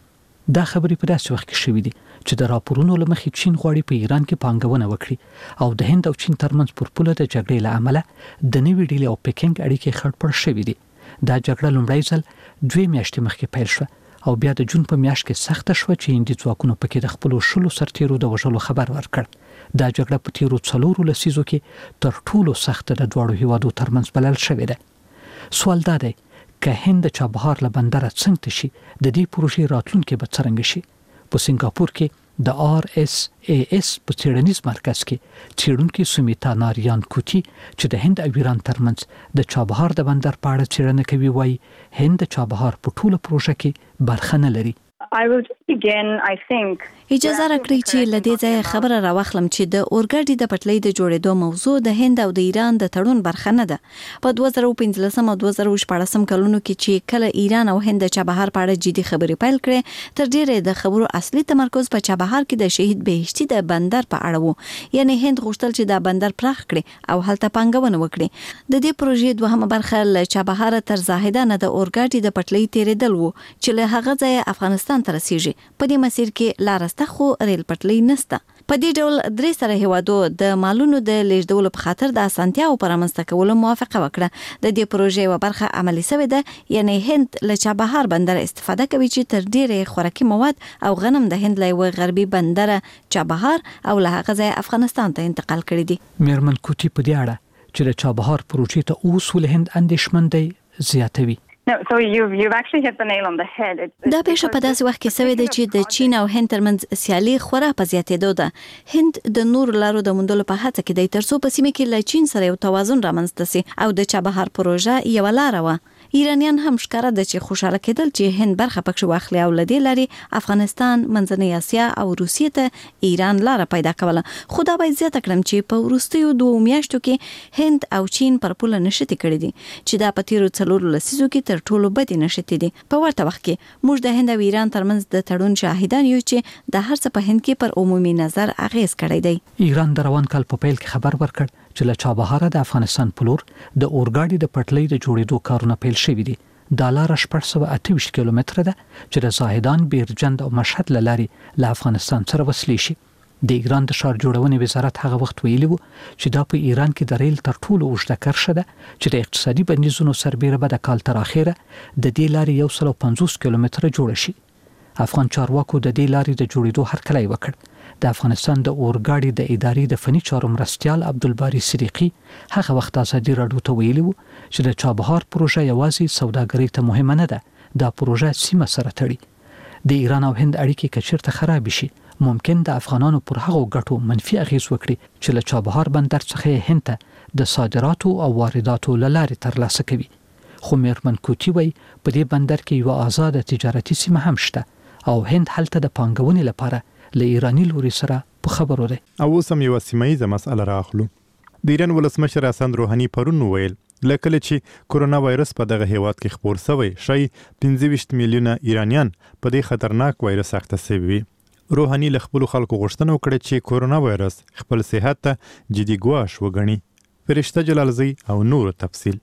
[SPEAKER 21] دا خبرې په داسې وخت کې شوې دي چې د راپورونو له مخې چین غواړي په ایران کې پانګونه وکړي او د هند او چین ترمنځ پر پوله د جګړې له امله د نوې ډیلې او پکینګ اړیکې خړپړ شوې دي. دا جګړه لومړی ځل دوه میاشتې مخکې پیل شوه او بیا د جون په میاشت کې سخته شوه چې هندي ځواکونو پکې د خپلو شلو سرتیرو د وژلو خبر ورکړ. دا جګړه په تیرو څلورو لسیزو کې تر ټولو سخته د دواړو هیوادو ترمنځ بلل شوې ده. سوال دا دی که هند د چابهار له بندره څنګه شي د دې پروژې راتلونکي به څرنګه شي. په سنگاپور کې د آر اس ای اس په څېړنیز مرکز کې څېړونکي سومیتا ناریان کوټي چې د هند او ایران ترمنځ د چابهار د بندر په اړه څېړنه کوي وایي هند د چابهار په ټوله پروژه کې برخه نه لري.
[SPEAKER 2] I will just begin, I think.
[SPEAKER 12] اجازه راکړئ چې له دې ځایه خبره راوخلم چې د اورګاډي د پټلۍ د جوړېدو موضوع د هند او د ایران د تړون برخه نه ده. په دوه زره پنځلسم او دوه زره شپاړسم کلونو کې چې کله ایران او هند د چابهار په اړه جدي خبرې پیل کړې تر ډیره د خبرو اصلي تمرکز په چابهار کې د شهید بهشتي د بندر په اړه وو. یعنی هند غوښتل چې دا بندر پراخ کړي او هلته پانګونه وکړي. د دې پروژې دوهمه برخه له چابهار تر زاهدانه د اورګاډي د پټلۍ تیرېدل وو چې له هغه ځایه افغانستان ته رسیږي. په دې مسیر کې لارسته خو ریل پټلۍ نشته. په دې ډول درې سره هیوادو د مالونو د لیږدولو په خاطر د اسانتیاو پر رامنځته کولو موافقه وکړه. د دې پروژې یوه برخه عملي شوې ده یعنی هند له چابهار بندر استفاده کوي چې تر ډیره خوراکي مواد او غنم د هند له یوه غربي بندر چابهار او له هغه ځای افغانستان ته انتقال کړي دي.
[SPEAKER 21] میرمن کوټي په دې اړه چې د چابهار پروژې ته اوس ول هند اندېښمن دی زیاتوي.
[SPEAKER 2] No, so you've you've actually hit the nail on the head.
[SPEAKER 12] دا پیښه په داسې وخت کې شوې ده چې د چین او هند ترمنځ سیالي خورا په زیاتېدو ده. هند د نور لارو د موندلو په هڅه کې دی ترڅو په سیمه کې له چین سره یو توازن رامنځته شي او د چابهار پروژه یو لار و. ایرانیان هم ښکاره ده چې خوشاله کېدل چې هند برخه پکې واخلي او لدې لاري افغانستان، منځنۍ اسیا او روسیې ته ایران لار پیدا کوله. خو دا باید زیاته کړم چې په وروستیو دوه میاشتو کې هند او چین پر پوله نشتي کړي دي چې دا په تیرو څلورو لسیزو کې تر ټولو بدې نشتي دي. په ورته وخت کې موږ د هند او ایران ترمنځ د تړون شاهدان یو چې د هر څه په هند کې پر عمومي نظر اغیز کړی دی.
[SPEAKER 21] ایران د روان کال په پیل کې خبر ورکړ چې له چابهار د افغانستان په لور د اورګاډي د پټلۍ د جوړېدو کارونه پیل شوي دي. دا لاره شپږ سوه اته ویشت کیلومتره ده چې د زاهدان، بیرجند او مشهد له لارې له افغانستان سره وصلې شي. د ایران د ښار جوړونې وزارت هغه وخت ویلي وو چې دا په ایران کې د ریل تر ټولو اوږده کرښه ده چې د اقتصادي بندیزونو سربیره به د کال تر اخره د دې لارې یو سل او پنځوس کیلومتره جوړه شي. افغان چارواکو د دې لارې د جوړېدو هرکلی وکړ. د افغانستان د اورګاډي د ادارې د فني چارو مرستیال عبدالباری صدیقي هغه وخت ازادي راډیو ته ویلي وو چې د چابهار پروژه یوازې سوداګرۍ ته مهمه نه ده، دا پروژه سیمه سره تړي. د ایران او هند اړیکې که چیرته خراب شي ممکن د افغانانو پر هغو ګټو منفي اغیز وکړي چې له چابهار بندر څخه هند ته د صادراتو او وارداتو له لارې ترلاسه کوي. خو میرمن کوټي وایي په دې بندر کې یوه ازاده تجارتي سیمه هم شته او هند هلته د پانګونې لپاره له ایرانی لوري سره په خبرو ده.
[SPEAKER 1] او اوس هم یوه سیمه مسأله راخلو. د ایران ولسمشر حسن روحاني پرون وویل لکه چې کرونا وایرس په دغه هیواد کې خپور شوی شي پنځه ویشت میلیونه ایرانیان په دې خطرناک وایرس اخته شوي. روحاني له خپلو خلکو غوښتنه وکړه چې کرونا وایرس خپل صحت ته جدي ګواښ وګڼي. فرشته جلالزی او نور تفصیل.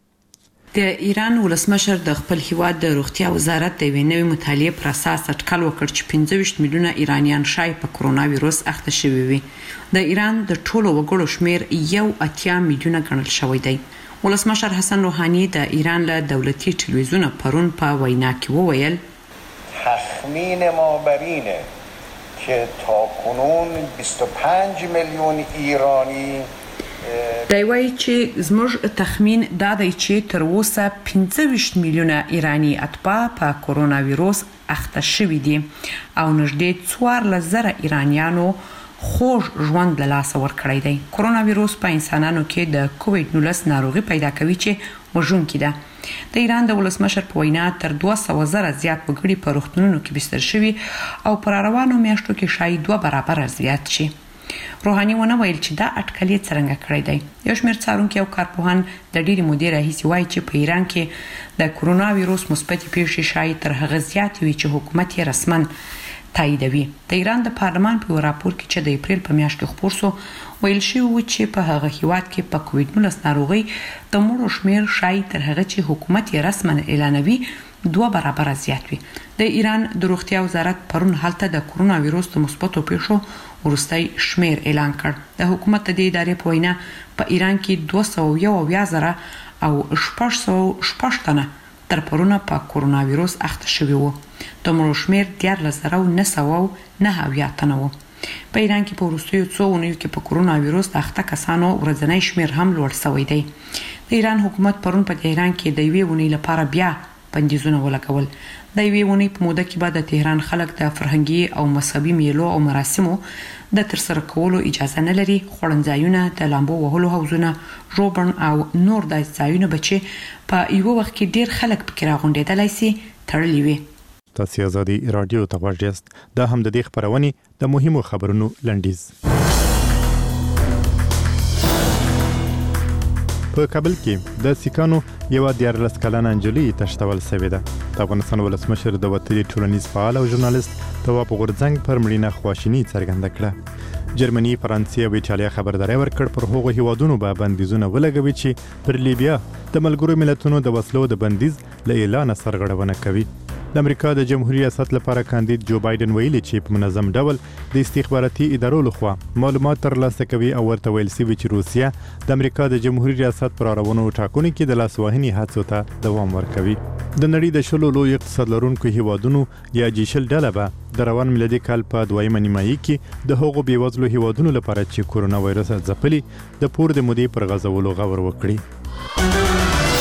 [SPEAKER 5] د ایران ولسمشر د خپل هیواد د روغتیا وزارت د یوې نوې مطالعې پر اساس اټکل وکړ چې پنځه ویشت میلیونه ایرانیان شاید په کرونا وایرس اخته شوي وي. د ایران د ټولو وګړو شمیر یو اتیا میلیونه ګڼل شوی دی. ولسمشر حسن روحانی د ایران له دولتي تلویزیون پرون په وینا کې وویل
[SPEAKER 22] تخمین ما بر اینه که تاکنون بیست و پنج میلیون ایرانی
[SPEAKER 5] دی وایي چې زموږ تخمین دا دی چې تر اوسه پنځه ویشت میلیونه ایرانی اتباع په کرونا وایرس اخته شوي دي او نږدې څوارلس زره ایرانیانو خوږ ژوند له لاسه ورکړی دی. کرونا وایرس په انسانانو کې د کووډ نولس ناروغي پیدا کوي چې وژونکې ده. د ایران د ولسمشر په وینا تر دوه سوه زره زیات وګړي په روغتونونو کې بستر شوي او پر روانو میاشتو کې شاید دوه برابره زیات شي. روحاني ونه ویل چې دا اټکل یې څرنګه کړی دی. یو شمېر څارونکي او کارپوهان د ډېرې مودې راهیسې وایي چې په ایران کې د کرونا وایرس مثبتې پیښې شاید تر هغه زیاتې وي چې حکومت یې رسما تاییدوي. د ایران د پارلمان په یو راپور کې چې د اپریل په میاشت کې خپور شو ویل شوي و چې په هغه هیواد کې په کووډ نولس ناروغۍ د مړو شمېر شاید تر هغه چې حکومت یې رسما اعلانوي دوه برابر زیات وي. د ایران د روغتیا وزارت پرون هلته د کورونا وایروس د مثبتو پیښو ورستۍ شمیر اعلان کړ. د حکومت د ادارې په وینا په ایران کې دوه سوه یو اویا زره او شپږ سوه شپږ تنه تر پرونه په کورونا وایروس اخته شوي وو. د مړو شمیر دیارلس زره او نهه سوه نهه اویا تنه وو. په ایران کې په وروستیو څو اونیو کې په کورونا وایروس د اخته کسانو ورځنی شمیر هم لوړ شوی دی. د ایران حکومت پرون په تهران کې د یوې اونۍ لپاره بیا بندیزونه ولګول. د یوې اونۍ په موده کې به د تهران خلک د فرهنګي او مذهبي میلو او مراسمو د ترسره کولو اجازه نه لري. خوړنځایونه، د لامبو وهلو حوضونه، روبن او نور د ځایونه به چې په یو وخت کې ډیر خلک پکې راغونډېدلی سي تړلي وي.
[SPEAKER 1] تاسو ازادي رادیو ته غوږ یاست. دا هم د دې خبرونې د مهمو خبرونو لنډیز. په کابل کې د سیکانو یو دیارلس کلنه نجلۍ تښتول شوې ده. د افغانستان ولسمشر د وطني ټولنیز فعال او ژورنالیست تواب غورځنګ پر مړینه خواشیني څرګنده کړه. جرمني، فرانسې او ایټالیا خبرداري ورکړ پر هغو هیوادونو به بندیزونه ولګوي چې پر لیبیا د ملګرو ملتونو د وسلو د بندیز له اعلان سرغړونه کوي. د امریکا د جمهوریت ریاست لپاره کاندید جو بایدن ویلي چې په منظم ډول د استخباراتي ادارو لخوا معلومات ترلاسه کوي او ورته ویل شوي چې روسیا د امریکا د جمهوریت ریاست پر اړونو ټاکنو کې د لاسوهنې هڅو ته دوام ورکوي. د نړۍ د شلو لوی اقتصاد لرونکو هیوادونو یا جی شل ډله به د روان میلادي کال په دویمه نیمایي کې د هغو بېوزلو هیوادونو لپاره چې کورونا وایرس ځپلي د پور د مودې پر غځولو غور وکړي.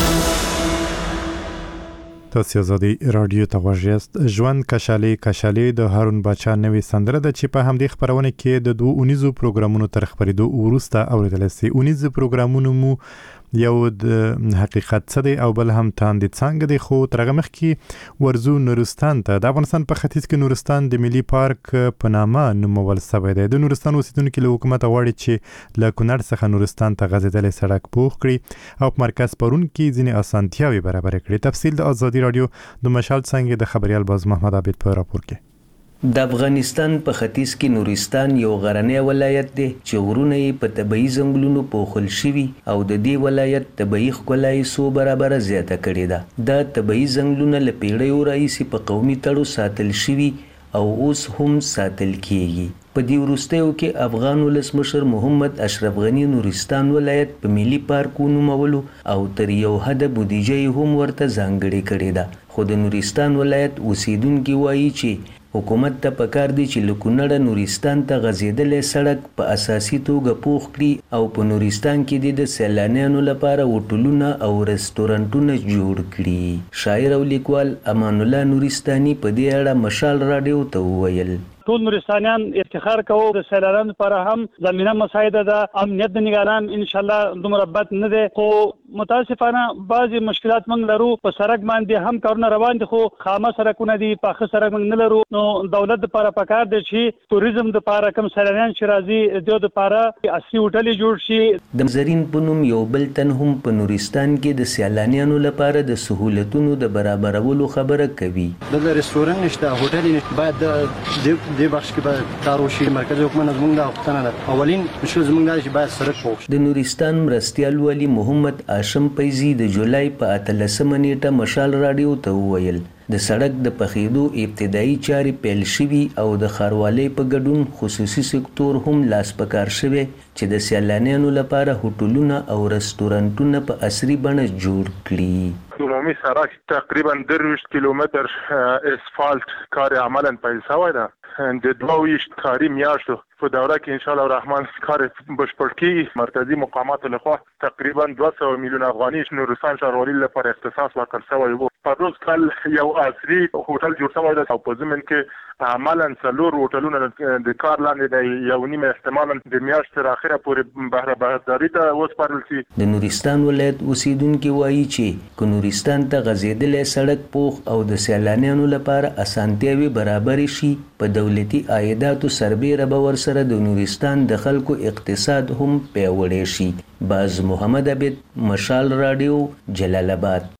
[SPEAKER 1] تاسو ازادي رادیو ته غوږ یاست. ژوند کشالي کشالي د هارون باچا نوې سندره ده چې په همدې خبرونه کې د دوه اونیزو پروګرامونو تر خبرېدو وروسته اوریدل شي. اونیزو پروګرامونو مو یو د حقیقت څه دی او بل هم تاندې څنګه دی. خو ترغه مخ کې ورزو نورستان ته د افغانستان په ختیځ کې نورستان د ملي پارک په نامه نومول شوی دی. د نورستان اوسیدونکو له حکومت غواړي چې له کونړ څخه نورستان ته غځېدلې سړک پوخ کړي او په مرکز پرون کې ځینې اسانتیاوې برابر کړي. تفصیل د ازادي رادیو د مشال څنګه د خبريال باز محمد عابد په راپور کې.
[SPEAKER 6] د افغانستان په ختیځ کې نورستان یو غرنی ولایت دی چې غرونه یې په طبیعي ځنګلونو پوښل شوي او د دې ولایت طبیعي ښکلا یې څو برابره زیاته کړې ده. دا طبیعي ځنګلونه له پیړیو راهیسې په قومي تړو ساتل شوي او اوس هم ساتل کیږي. په دې وروستیو کې افغان ولسمشر محمد اشرف غنی نورستان ولایت په ملي پارک ونومولو او تر یو حده بودیجه یې هم ورته ځانګړې کړې ده. خو د نورستان ولایت اوسیدونکي وایي چې حکومت ته پکار دی چې له کونړه نورستان ته غځېدلې سړک په اساسي توګه پوخ کړي او په نورستان کې د سیلانیانو لپاره هوټلونه او رستورانټونه جوړ کړي. شاعر او لیکوال امان الله نورستاني په دې اړه مشال رادیو ته وویل:
[SPEAKER 7] ټول نورستانیان افتخار کوو. د سیلانیانو لپاره هم زمینه مساعده ده. امنیت د نگران ان شاء الله دومره بد نه ده، خو متاسفانه بعضی مشکلات موږ لرو. په سړک باندې هم کارونه روان دي خو خامه سړکونه دي، پاخه سړک موږ نه لرو. نو دولت لپاره پکار دی چې توریزم لپاره کوم سیلانیان چې راځي د لپاره اصلي هوټل جوړ شي.
[SPEAKER 6] د زرین پونم یو بل تن هم په نورستان کې د سیلانیانو لپاره د سہولتونو د برابرولو خبره کوي.
[SPEAKER 23] د رستورانت نشته، هوټل نشته، باید د دې بخش کې به کار وشي. مرکزي حکومت زموږ د غوښتنه ده. اولین مشکل زموږ دا چې باید سړک پوخ شي.
[SPEAKER 6] د نورستان مرستیال والی محمد هاشم پیزي د جولای په اتلسمه نیټه مشال رادیو ته وویل د سړک د پخېدو ابتدایي چارې پیل شوي او د ښاروالۍ په ګډون خصوصي سکتور هم لاس په کار شوی چې د سیلانیانو لپاره هوټلونه او رستورانټونه په عصري بڼه جوړ کړي.
[SPEAKER 24] عمومي سړک تقریبا درویشت کیلومتر اسفالت کار عملا پیل شوی ده. د دوه کاري میاشتو په دوره کې ان شاء الله الرحمن کار بشپړ کیږي. مرکزی مقامات لخوا تقریبا دوه سوه میلیون افغاني نورستان ښاروالۍ لپاره اختصاص ورکړل شوی و. په روز کال یو عصري هوټل جوړ شوی دی او په ضمن کې عملا څلور هوټلونه د کار لاندې دی. یو نیمه احتمالا د میاشتې تر اخره پورې بهره بهداري ته وسپارل شي.
[SPEAKER 6] د نورستان ولایت اوسیدونکي وایي چې که نورستان ته غځېدلی سړک پوخ او د سیلانیانو لپاره اسانتیاوې برابرې شي، په دولتي عایداتو سربیره به ورسره د نورستان د خلکو اقتصاد هم پیاوړی شي. باز محمد عبید، مشال رادیو، جلال آباد.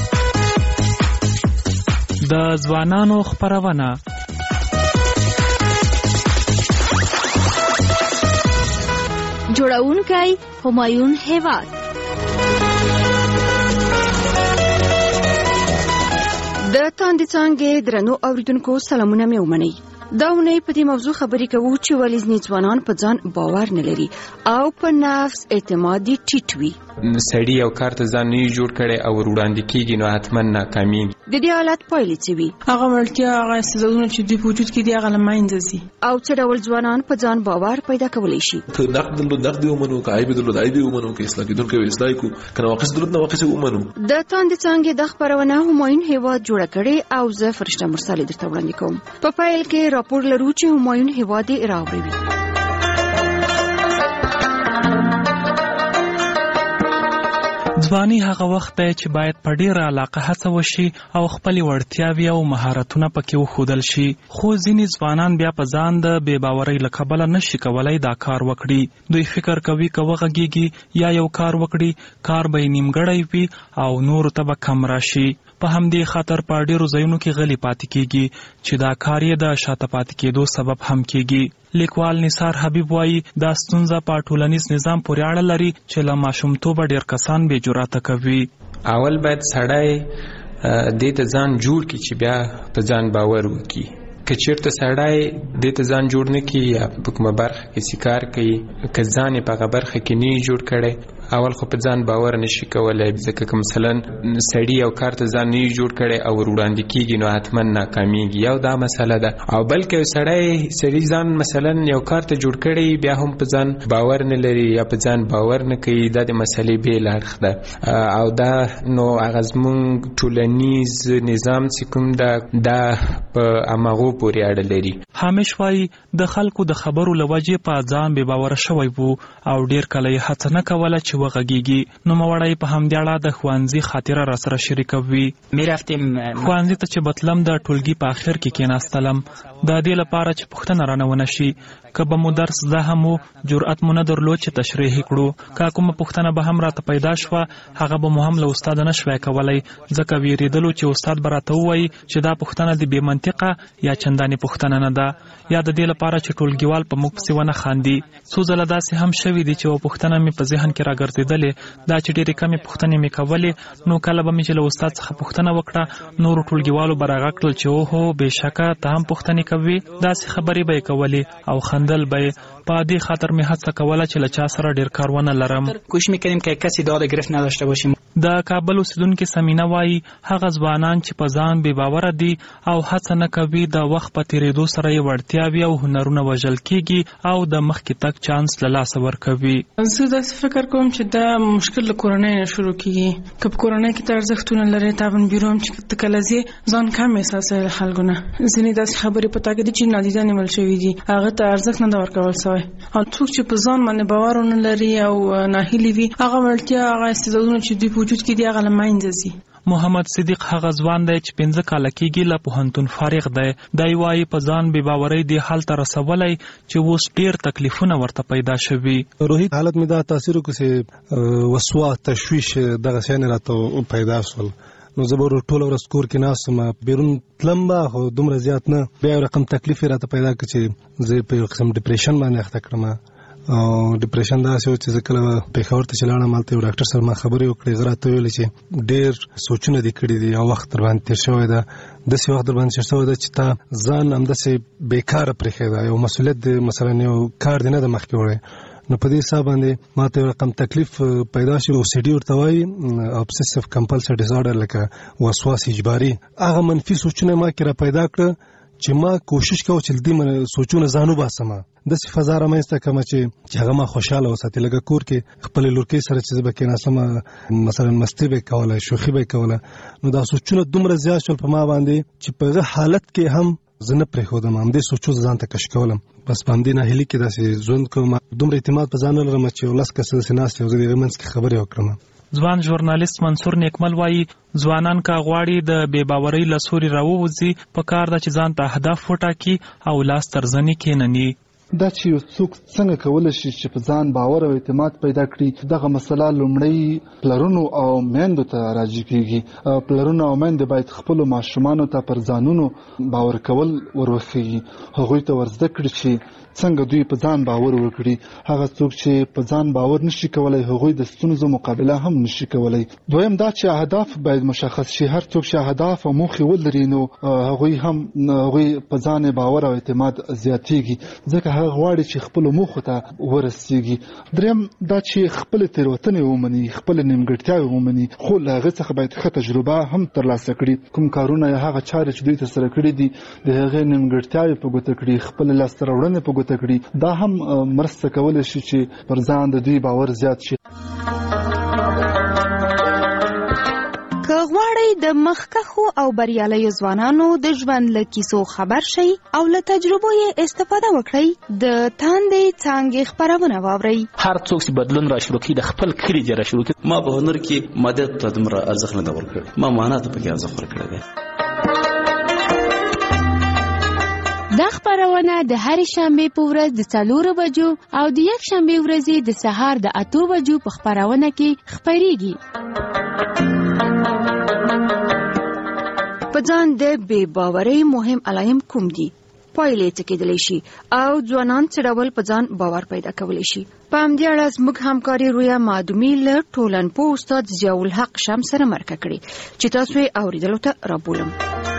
[SPEAKER 25] د ځوانانو خپرونه
[SPEAKER 3] جوړونکی همایون هیواد. د تاندې څانګې درنو اوریدونکو سلامونه مې ومنئ. دا اونۍ په دې موضوع خبرې کوو چې ولې ځینې ځوانان په ځان باور نه لري او په نفس اعتماد یې ټیټ وي.
[SPEAKER 9] سړی یو کار ته ځان نه جوړ کړي او وړاندې کېږي نو حتما ناکامیږي.
[SPEAKER 3] د دې حالت پایلې څه وي؟
[SPEAKER 10] هغه وړتیا هغه استعدادونه چې دوی په وجود کې دي هغه له منځه ځي.
[SPEAKER 3] او څه ډول ځوانان په ځان باور پیدا کولی شي؟
[SPEAKER 11] که نقد درلود نقد یې ومنو، که عیب درلود عیب یې ومنو، که اصلاح کېدونکی وي اصلاح یې کړو، که نواقص درلود نواقص یې ومنو.
[SPEAKER 3] د تاندې څانګې د خپرونه همایون هیواد جوړه کړې او زه فرشته مرسل درته وړاندې کوم. په پیل کې راپور لرو چې همایون هیواد یې راوړی.
[SPEAKER 25] ځواني هغه وخت دی چې باید په ډیره علاقه هڅه وشي او خپل وړتیاوې او مهارتونه پکې وښودل شي. خو ځینې ځوانان بیا په ځان د بې باورۍ له کبله نشي کولای دا کار وکړي. دوی فکر کوي که وغږیږي یا یو کار وکړي کار به یې نیمګړی وي او نورو ته به کم راشي. په همدې خاطر په ډیرو ځایونو کې غلی پاتې کیږي چې دا کار یې د شاته پاتې کېدو سبب هم کیږي. لیکوال نثار حبیب وایي دا ستونزه په ټولنیز نظام پورې اړه لري چې له ماشومتوبه ډیر کسان بې جرأته کوي.
[SPEAKER 9] اول باید سړی دې ته ځان جوړ کړي چې بیا په ځان باور وکړي. که چیرته سړی دې ته ځان جوړ نه کړي یا په کومه برخه کې کار کوي، که ځان یې په هغه برخه کې نه جوړ کړي اول خو په ځان باور نشي کولای. ځکه که مثلا سړی یو کار ته ځان نه جوړ کړي او وړاندې کېږي نو حتما ناکامیږي. یو دا مسله ده. او بلکې سړی سړی ځان مثلا یو کار ته جوړ کړي بیا هم په ځان باور نه لري یا په ځان باور نه کوي، دا د مسلې بېل اړخ ده. او دا نو هغه زموږ ټولنیز نظام چې کوم ده دا په هماغو پورې اړه لري.
[SPEAKER 25] حامش وایي د خلکو د خبرو له وجې په ځان بې باوره شوی وو او ډیر کله یې هڅه نه کوله چې وغږیږي. نوموړی په همدې اړه د ښوونځي خاطره راسره شریکوي. ښوونځي ته چې بتلم د ټولګي په اخر کې کېناستلم د دې لپاره چې پوښتنه رانه ونه شي. که به مو درس زده هم و جرأت مو نه درلود چې تشریح کړو. که کومه پوښتنه به هم راته پیدا شوه هغه به مو هم له استاد نه شوی کولی، ځکه ویرېدلو چې استاد به راته ووایي چې دا پوښتنه د بې منطقه یا چندانې پوښتنه نه ده، یا د دې لپاره چې ټولګیوال په موږ پسې ونه خاندي. څو ځله داسې هم شوي دي چې یوه پوښتنه مې په ذهن کې راګرځېدلې، دا چې ډېرې کمې پوښتنې مې کولې. نو کله به مې چې له استاد څخه پوښتنه وکړه نورو ټولګیوالو به راغږ کړل چې اوهو بېشکه ته هم پوښتنې کوي. داسې خبرې به یې کولې او خندل به یې. په دې خاطر مې هڅه کوله چې له چا سره ډېر کار ونه لرم.
[SPEAKER 26] کوشش می‌کردیم که کسی داد گرفت نداشته باشیم.
[SPEAKER 25] د کابل اوسیدونکي سمینه وایي هغه ځوانان چې په ځان بې باوره دي او هڅه نه کوي د وخت په تېرېدو سره یې وړتیاوې او هنرونه وژل کېږي او د مخکې تګ چانس له لاسه ورکوي.
[SPEAKER 10] زه داسې فکر کوم چې دا مشکل له کورنۍ نه شروع کېږي. که په کورنۍ کې ته ارزښتونه لرې تابن بیرو هم چې ته کله ځې ځان کم احساسوې له خلکو نه. ځینې داسې خبرې په تا کې دي چې نادیده نیول شوي دي، هغه ته ارزښت نه ده ورکول سوی. او څوک چې په ځان باندې باور ونه لري او ناهیلي وي هغه وړتیا هغه استعدادونه چې دوی په وجود کې دي هغه له منځه ځي.
[SPEAKER 25] محمد صدیق هغه ځوان دی چې پنځه کاله کېږي له پوهنتون فارغ دی. دی وایي په ځان بې باورۍ دې حال ته رسولی چې اوس ډېر تکلیفونه ورته پیدا شوي.
[SPEAKER 27] روحي حالت مې دا تاثیر وکړ چې وسواس تشویش دغه شیان راته پیدا شول. نو زه به ټوله ورځ کور کې ناست وم، بیرون تلم به خو دومره زیات نه. بیا یو رقم تکلیف یې راته پیدا کړ چې زه په یو قسم ډپریشن باندې اخته کړم. او ډپریشن داسې و چې زه کله پېښور ته چې لاړم هلته یو ډاکټر سره ما خبرې وکړې. هغه راته وویل چې ډېر سوچونه دې کړي دي او وخت در باندې تېر شوی ده، داسې وخت در باندې تېر شوی ده چې تا ځان همداسې بېکاره پرېښی ده، یو مسؤلیت دې مثلا یو کار دې نه ده مخکې وړی. نو په دې حساب باندې ما ته یو رقم تکلیف پیدا شي. او سی ډي ورته وایي ابسیسیو کمپلسیو ډیزارډر، لکه وسواس اجباري. هغه منفي سوچونه ما کې را پیدا کړه چې ما کوشش کوم چې دې سوچونه ځان وباسم، داسې فضا رامنځته کړم چې هغه ما خوشحاله وساتي. لکه کور کې خپلې لورکۍ سره چې زه به کېناستم مثلا مستي به یې کوله، شوخي به یې کوله. نو دا سوچونه دومره زیات شول په ما باندې چې په هغه حالت کې هم زه نه پرېښودم، همدې سوچو ځان ته کش کولم. بس په همدې ناهیلي کې داسې ژوند کوم. دومره اعتماد په ځان نه لرم چې یو لس کسه داسې ناست یو زه د هغې منځ کې خبرې وکړم.
[SPEAKER 25] ځوان ژورنالیست منصور نیکمل وایي ځوانان که غواړي د بې باورۍ له سوري راووځي په کار ده چې ځان ته اهداف وټاکي او لاس تر زنې کېنني.
[SPEAKER 8] دا چې یو څوک څنګه کولای شي چې په ځان باور او اعتماد پیدا کړي. دغه مسله لومړی پلرونو او میندو ته راځي کیږي. پلرونو او میندې باید خپل ماشومانو ته پر ځانونو باور کول ورخي، هغوی ته ورزده کړي چې څنګه دوی په ځان باور وکړي. هغه څوک چې په ځان باور نشي کولای هغوی د ستونزو مقابله هم نشي کولای. دویم دا چې اهداف باید مشخص شي. هر څوک چې اهداف او موخې ولري نو هغوی هم هغوی په ځان باور او اعتماد زیاتېږي، ځکه هغه غواړي چې خپل موخو ته ورسیږي. دریم دا چې خپل تېروتنې ومني، خپل نیمګړتیاوې ومني، خو له هغې څخه باید ښه تجربه هم ترلاسه کړي. کوم کارونه یا هغه چارې چې دوی ترسره کړي دي د هغې نیمګړتیاوې په ګوته کړي، خپل لاسته راوړنې په ګوته کړي. دا هم مرسته کولی شي چې پر ځان د دوی باور زیات شي.
[SPEAKER 3] که غواړئ د مخکښو او بریالیو ځوانانو د ژوند له کیسو خبر شئ او له تجربو یې استفاده وکړئ، د تاندې څانګې خپرونه واورئ.
[SPEAKER 13] هر څوک چې بدلون را شروع کړي د خپل کلي جې را شروع کړي.
[SPEAKER 14] ما په هنر کې مدد ته دومره ارزښت نه دی ورکړی، ما معنا ته پکې ارزښت ورکړی دی.
[SPEAKER 15] دا خبرونه د هرې شنبې په ورځ د څلورو بجو او د یک شنبې ورځې د سهار د اتو بجو په خبرونه کې خپریږي.
[SPEAKER 3] په ځان د بې باورۍ مهم علایم کوم دي؟ پایلې څه کېدلی شي او ځوانان څه ډول په ځان باور پیدا کولی شي؟ په همدې اړه زموږ همکاري رویا معدومي له ټولنپوه استاد ضیاءالحق شمس سره مرکه کړې چې تاسو یې اورېدلو ته رابولم.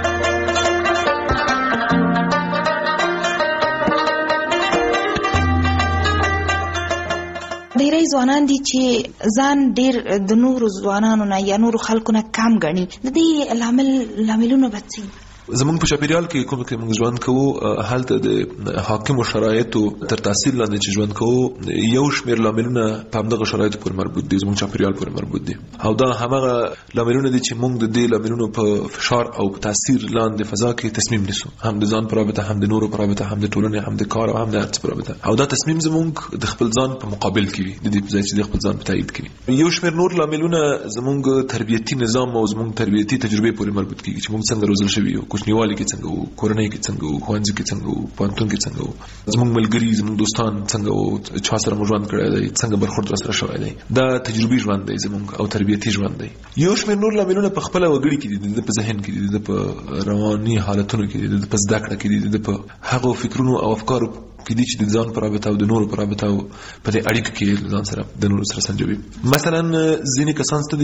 [SPEAKER 17] ډېری ځوانان دي چې ځان ډېر د نورو ځوانانو نه یا نورو خلکو نه کم ګڼي. د دې لامل لاملونه به څه؟
[SPEAKER 11] زمونږ په چاپیریال کې کوم کې موږ ژوند کوو هلته د حاکمو شرایطو تر تاثیر لاندې چې ژوند کوو یو شمېر لاملونه په همدغه شرایطو پورې مربوط دي، زمونږ چاپیریال پورې مربوط دي، او دا همغه لاملونه دي چې موږ د دې لاملونو په فشار او په تاثیر لاندې فضا کې تصمیم نیسو، هم د ځان په رابطه، هم د نورو په رابطه، هم د ټولنې، هم د کار او هم د هر څه په رابطه. او دا تصمیم زمونږ د خپل ځان په مقابل کې وي، د دې په ځای چې د خپل ځان په تایید کوي. یو شمېر نور لاملونه زمونږ تربیتي نظام او زمونږ تربیتي تجربې پورې مربوط کیږي چې موږ څنګه روزل شوي یو، کوچنیوالي کې څنګه وو، کورنۍ کې څنګه وو، ښوونځي کې څنګه وو، پوهنتون کې څنګه وو، زموږ ملګري، زموږ دوستان څنګه وو، چا سره مو ژوند کړی دی، څنګه برخورد راسره شوی دی. دا تجربي ژوند دی زموږ او تربیتي ژوند دی. یو شمېر نور لاملونه په خپله وګړي کې دي، د په ذهن کې دي، د په رواني حالتونو کې دي، د په زده کړه کې دي، د په هغو فکرونو او افکارو کې دي چې د ځان پر رابطه او د نورو پر رابطه او په دې اړیکو کې ځان سره د نورو سره سنجوي. مثلا ځینې کسان ستدي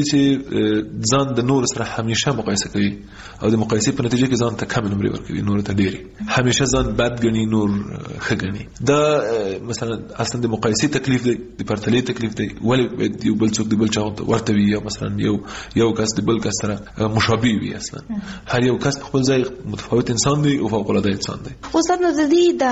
[SPEAKER 11] چې ځان د نورو سره همیشه مقایسه کوي او د مقایسې په نتیجه کې ځان ته کم نمرې ورکوي، نورو ته ډېرې، همیشه ځان بد ګڼي، نور ښه ګڼي. دا مثلا اصلا د مقایسې تکلیف دی، د پرتلې تکلیف دی. ولې باید یو بل څوک د بل چا ورته وي، یا مثلا یو یو کس د بل کس سره مشابه وي؟ اصلا هر یو کس په خپل ځای متفاوت انسان دی او فوق العاده انسان دی.
[SPEAKER 17] استاد نو د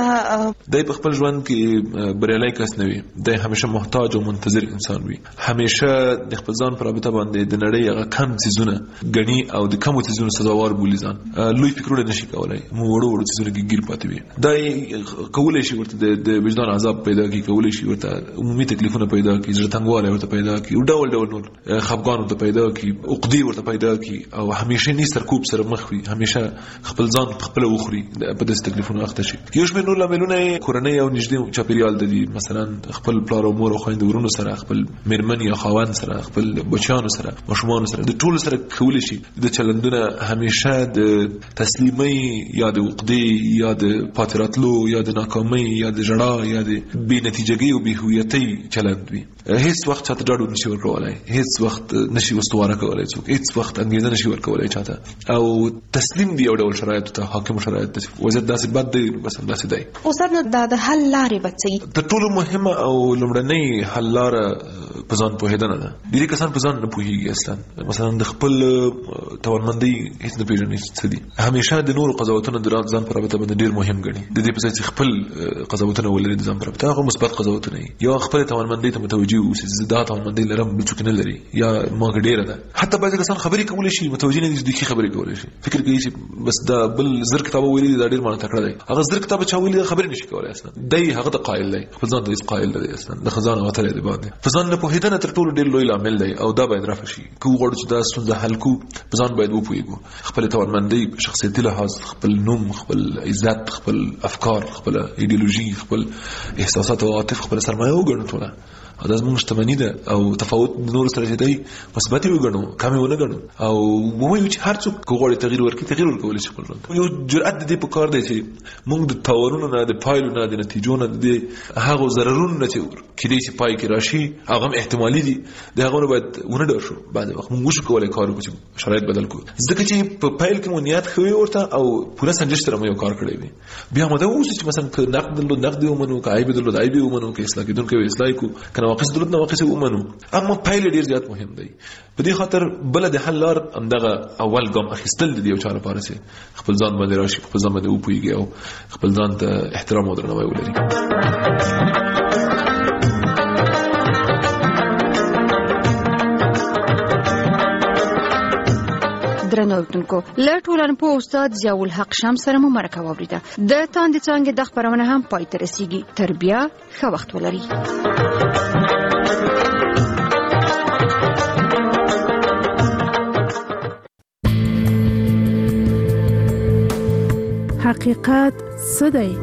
[SPEAKER 17] دې د
[SPEAKER 11] په خپل ژوند کې بریالی کس نه وي، دی همیشه محتاج او منتظر انسان وي، همیشه د خپل ځان په رابطه باندې د نړۍ هغه کم څیزونه ګڼي او د کمو څیزونو سزاوار بولي ځان. لوی فکرونه نشي کولای، مو وړو وړو څیزونه کې ګیر پاتې وي. دا کولی شي ورته د وجدان عذاب پیدا کړي، کولی شي ورته عمومي تکلیفونه پیدا کړي، زړه تنګوالی ورته پیدا کړي، ډول ډول نور خفګان ورته پیدا کړي، عقدې ورته پیدا کړي، او همیشه ني سرکوب سره مخ وي، همیشه خپل ځان په خپل وخوري، په داسې تکلیفونو اخته شي. یو شمېر نور لاملونه کورنۍ او نږدې چاپیریال د دي، مثلا خپل پلار او مور او خویندو ورونو سره، خپل میرمن یا خاوند سره، خپل بچیانو سره، ماشومانو سره، د ټولو سره کولی شي د چلندونه همیشه د تسلیمۍ یا د عقدې یا د پاتې راتلو یا د ناکامۍ یا د ژړا یا د بې نتیجګۍ او بې هویتۍ چلند وي. هیڅ وخت چاته ډاډ نشي ورکولی، هیڅ وخت نشي استواره کولی څوک، هیڅ وخت انګېزه نشي ورکولی چاته، او تسلیم دی یو ډول شرایطو ته، حاکم شرایط ته. وضعیت داسې بد دی، بس همداسې دی.
[SPEAKER 17] استاد نو دا د حل لارې به څه؟
[SPEAKER 11] تر ټولو مهمه او لومړنۍ حل لاره په ځان پوهېدنه ده. ډېری کسان په ځان نه پوهېږي اصلا، مثلا د خپل توانمندۍ هېڅ نه پېژني څه دي، همیشه د نورو قضاوتونه د ځان په رابطه باندې ډېر مهم ګڼي. د دې په ځای چې خپل قضاوتونه ولري د ځان په رابطه، هغه مثبت قضاوتونه وي، یا خپل توانمندۍ ته متوجه متوجي اوسې زدات هم باندې لرم بچو کنه لري یا ما ډیره ده حتی بعضی کسان خبرې کولای شي متوجي نه دي چې خبرې کولای شي فکر کوي چې بس دا بل زر کتاب ویلي دا ډیر معنی تکړه دی هغه زر کتاب چا ویلي خبرې نشي کولای اصلا دای هغه د قائل دی خپل ځان د قائل دی اصلا د خزانه وتره دی باندې فزان له په هدنه تر ټولو ډیر لوی عامل دی او دا باید رافع شي کو غوړ چې دا ستونزه حل کو فزان باید وپویګو خپل توانمندي شخصیتي لحاظ خپل نوم خپل عزت خپل افکار خپل ایدئولوژي خپل احساسات او عاطفه خپل سرمایه وګڼو ټول دا زموږ شتمني ده او تفاوت نور سره چې دی مثبت وګڼو کم ونه ګڼو او وایو چې هر څوک کوغړی تغییر ورکړي تغییر ورکول شي خپل یو جرأت دې په کار دی چې موږ د تاورونو نه د پایلو نه د نتیجو نه د هغه ضررونو نه چې کېدای شي پای کې راشي هغه احتمالي دي د هغه باید ونه ډار شو بعد وخت موږ شو کولای کار وکړو چې شرایط بدل کړو ځکه چې په پایل کې مو نیت خوي ورته او پوره سنجش سره مو یو کار کړی وي بیا مو دا اوس چې مثلا نقد له نقد ومنو کای بدل له عیب ومنو کې اصلاح کېدون کې اصلاح کو کنه واقع دلته واقع ومنو اما پایل ډیر زیات مهم دی په دې خاطر بل د حل لار همدغه اول ګام اخیستل دی یو چاره پاره سي خپل ځان باندې راشي خپل ځان باندې وپويږي او خپل ځان ته احترام او درناوی ولري
[SPEAKER 3] درنوونکو له ټولنپوه استاد ضیاء الحق شمس سره مو مرکه واوریده د تاندې څانګې د خبرونه هم پای ته رسیږي تر بیا ښه وخت ولري
[SPEAKER 2] حقیقت څه دی؟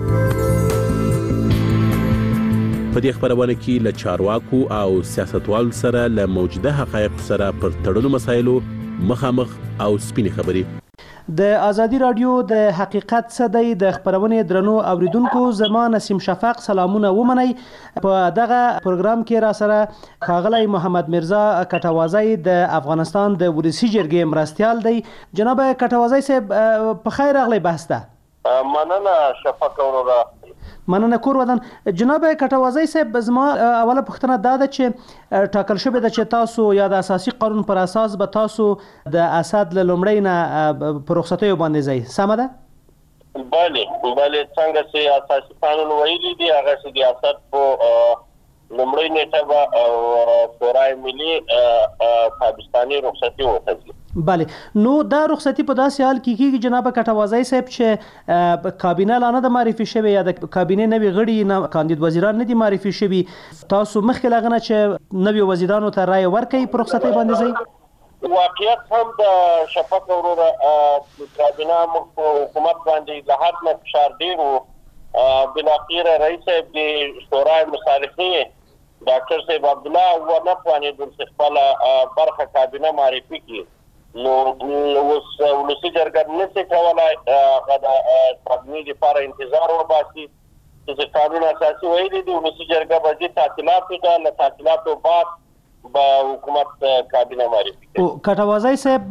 [SPEAKER 4] په دې خبرونه کې له چارواکو او سیاستوالو سره له موجوده حقایق سره پر تړلو مسایلو مخامخ او سپینې خبرې
[SPEAKER 12] د ازادي رادیو د حقیقت څه دی د خبرونې درنو اوریدونکو زما نسیم شفق سلامونه ومنئ په دغه پروګرام کې را سره ښاغلی محمد مرزا کټوازی د افغانستان د ولسي جرګې مرستیال دی جناب کټوازی صاحب په خیر راغلی بحث ته
[SPEAKER 16] مننه شفق اورورا
[SPEAKER 12] مننه کور ودان جناب کټوازی صاحب زما اوله پوښتنه دا ده چې ټاکل شوې ده چې تاسو یا د اساسي قانون پر اساس به تاسو د اسد له لومړۍ نه په رخصتیو باندې ځئ سمه ده؟
[SPEAKER 16] بله بله څنګه چې اساسي قانون ویلي دي هغه چې د اسد په لومړۍ نیټه به شورای ملي تابستاني رخصتي وکړي
[SPEAKER 12] بله نو دا رخصتي په داسې حال کې کېږي جناب کټوازی صاحب چې کابینه لا نه ده معرفي شوې یا د کابینې نوي غړي نه کاندید وزیران نه دي معرفي شوي تاسو مخکې له هغه نه چې نوي وزیرانو ته رایه ورکوئ په رخصتۍ باندې ځئ
[SPEAKER 16] واقعیت هم د شفق وروره کابینه موږ په حکومت باندې له حد نه فشار ډېر و بالاخره رئیس صاحب د شورای مصالحې ډاکټر صاحب عبدالله ونه توانېدل چې خپله برخه کابینه معرفي کړي نو اوس ولسي جرګه نشي کولای هغه د کابینې لپاره انتظار وباسي چې قانون اساسي ویلي دي ولسي جرګه به د تعطیلاتو ته له تعطیلاتو بعد به حکومت کابینه معرفي کوي
[SPEAKER 12] کټوازی صاحب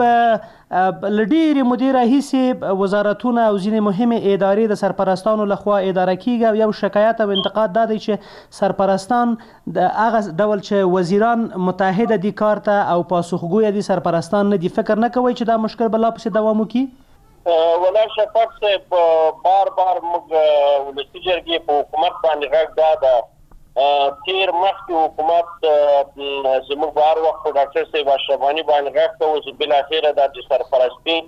[SPEAKER 12] له ډېرې مودې راهیسې وزارتونه او ځینې مهمې ادارې د سرپرستانو لخوا اداره کېږي او یو شکایت او انتقاد دا دی چې سرپرستان د هغه ډول چې وزیران متحده دي کار ته او پاسخګویه دي سرپرستان نه دي فکر نه کوئ چې دا مشکل به لا پسې دوام وکړي
[SPEAKER 16] ولا شفق صاحب بار بار موږ ولسي جرګې په حکومت باندې غږ دا ده تیر مخکې حکومت زموږ په هر وخت ډاکټر صاحب اشرف غني باندې غږ کوو چې بالاخره دا د سرپرستي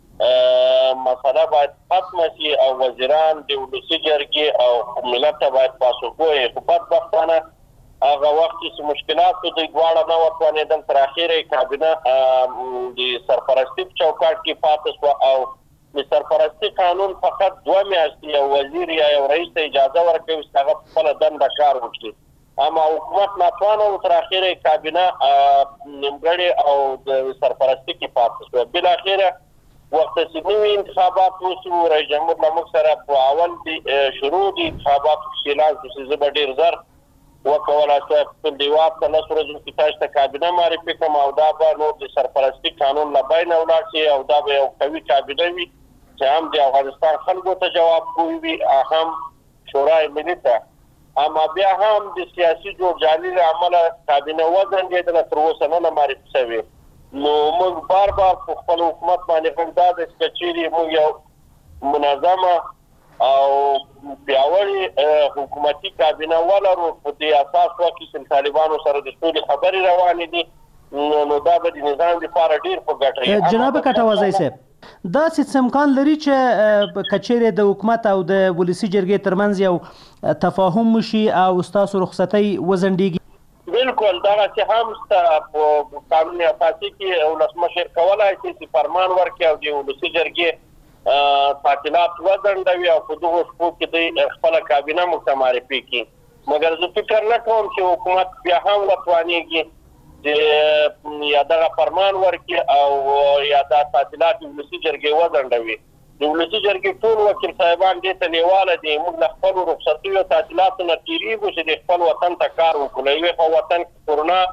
[SPEAKER 16] مسله باید ختمه شي او وزیران د ولسي جرګې او ملت ته باید پاسخګوی خو بدبختانه هغه وخت چې مشکلات دوی دواړه نه وتوانېدل تر اخره کابینه د سرپرستي په چوکاټ کې پاتې شوه او د سرپرستي قانون فقط دوه میاشتې یو وزیر یا یو رئیس ته اجازه ورکوي چې هغه په خپله دنده کار وکړي اما حکومت ناتوانه و تر اخره کابینه نیمګړې او د سرپرستي کې پاتې شوه بالاخره وخت چې نوي انتخابات وشو رئیس جمهور له موږ سره په اول د شروع د انتخاباتو کې اعلان شو چې زه به ډېر زر وکولای شم خپل دیواب ته لس ورځو کې تاسو ته کابینه معرفي کړم او دا به نور د سرپرستي قانون له بینه ولاړ شي او دا به یو قوي کابینه وي چې هم د افغانستان خلکو ته جواب کوي وي هم شورای ملي ته اما بیا هم د سیاسي جوړجالي له امله کابینه وځنډېدله تر اوسه نه معرفي شوې نو موږ بار بار په خپل حکومت باندې غږ دا دی چې چیرې موږ یو منظمه او پیاوړی حکومتي کابینه ولرو په دې اساس وکړي چې طالبانو سره د ټولې خبرې روانې دي نو دا به د نظام لپاره ډیر په ګټه
[SPEAKER 12] جناب کټوازی صاحب دا څه امکان لري چې کچېره د حکومت او د ولسی جرګې ترمنځ یو تفاهم وشي او تاسو رخصتي وزندګي
[SPEAKER 16] بالکل دا چې هم په قانون اساسي کې ولسمشر کولای شي چې فرمان ورکړي او د ولسی جرګې تعطیلات وزندوي او په دغه شپو کې د خپل کابینه متمارفي کړي مګر زه فکر نه کوم چې حکومت بیا هم وتوانيږي یا دغه فرمان ورکړي او یا د تعطیلات ولسی جرګې وزندوي د ولسی جرګې ټول وکیل صاحبان دې ته لیواله دي موږ د خپل رخصتیو تعطیلاتو نه تیریږو چې د خپل وطن ته کار وکړو یو په وطن کې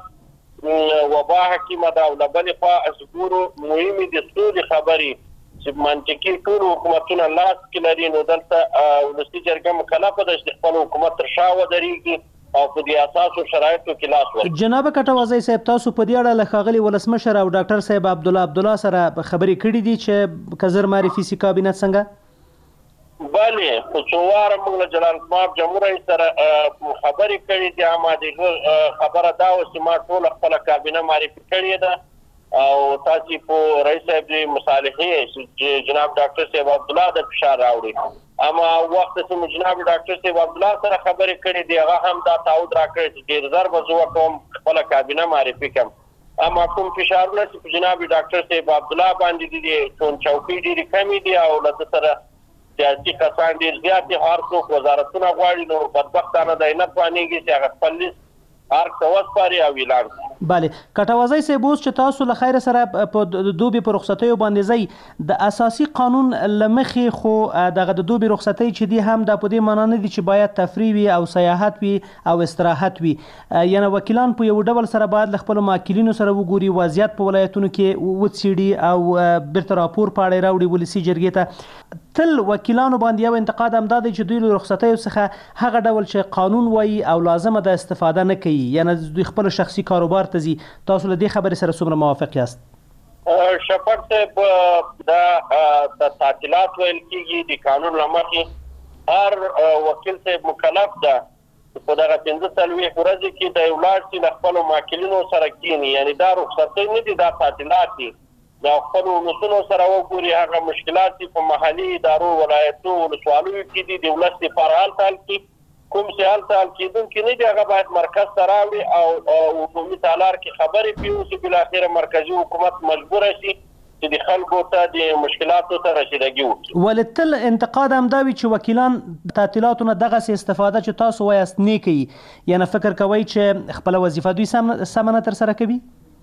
[SPEAKER 16] کورونا وبا حکیمه ده او بل په اسګورو مهمه دي ټول خبري چې منطقي ټول حکومتونه لاس کې لري نو دلته ولسی جرګه مکلفه ده چې خپل حکومت تر شا ودرېږي او په دې اساسو شرایطو کې لاس ورکړي.
[SPEAKER 12] جناب کټوازی صاحب تاسو په دې اړه له ښاغلي ولسمشر او ډاکټر صاحب عبد الله عبد الله سره خبرې کړې دي چې کزر معرفي سي کابینه څنګه؟
[SPEAKER 16] بله په څوار موږ له جلال ماب جمهور رئیس سره خبرې کړې دي اما دغه خبره دا و چې ما ټول خپل کابینه معرفي کړې ده او تاسو په رئیس صاحب دی مصالحه چې جناب ډاکټر صاحب عبد الله د فشار راوړي اما وخت چې جناب ډاکټر صاحب عبد الله سره خبرې کړې دي هغه هم دا تعهد راکړی چې ډیر زر به زه کوم خپل کابینه معرفي کوم اما کوم فشارونه چې جناب ډاکټر صاحب عبد الله باندې دي څون چوکۍ ډېرې کمې دي او له سره سیاسي کسان ډېر زیات دي هر څوک وزارتونه غواړي نو بدبختانه دی نه توانېږي چې هغه خپل لیست هر څه وسپاري او اعلان کړي.
[SPEAKER 12] بله کټوازی صاحب اوس چې تاسو له خیر سره په دوبي په رخصتیو باندې ځئ د اساسي قانون له مخې خو دغه د دوبي رخصتۍ چې دي هم د په دې معنا نه دي چې باید تفریح وي او سیاحت وي او استراحت وي یعنی وکیلان په یو ډول سره باید له خپلو ماکلینو سره وګوري وضعیت په ولایتونو کې وڅېړي او بیرته راپور پاړی راوړي ولسي جرګې ته تل وکیلانو باندې یو انتقاد هم دا دی چې دوی له رخصتیو څخه هغه ډول چې قانون وایي او لازمه ده استفاده نه کوي یعنی دوی خپل شخصي کاروبار ته ځي تاسو له دې خبرې سره څومره موافق یاست؟
[SPEAKER 16] شفق صاحب دا د تعطیلات ویل کېږي د قانون له مخې هر وکیل صاحب مکلف ده په دغه پنځه څلوېښت ورځې کې د یو لاړ شي له خپلو ماکلینو سره کښېني یعنې دا رخصتۍ نه دي دا تعطیلات دي د خپلو ولسونو سره وګوري هغه مشکلات چې په محلي ادارو ولایتو ولسوالیو کې دي د ولس لپاره هلته حل کړي کوم چې هلته حل کېدونکي نه دي هغه باید مرکز ته راوړي او عمومي تالار کې خبرې پرې وشي بالاخره مرکزي حکومت مجبوره شي چې د خلکو ته د مشکلاتو ته رسیدګي وکړي.
[SPEAKER 12] ولې تل انتقاد هم دا وي چې وکیلان تعطیلاتو نه دغسې استفاده چې تاسو وایاست نه کوي یعنې فکر کوئ چې خپله وظیفه دوی سمه نه ترسره کوي؟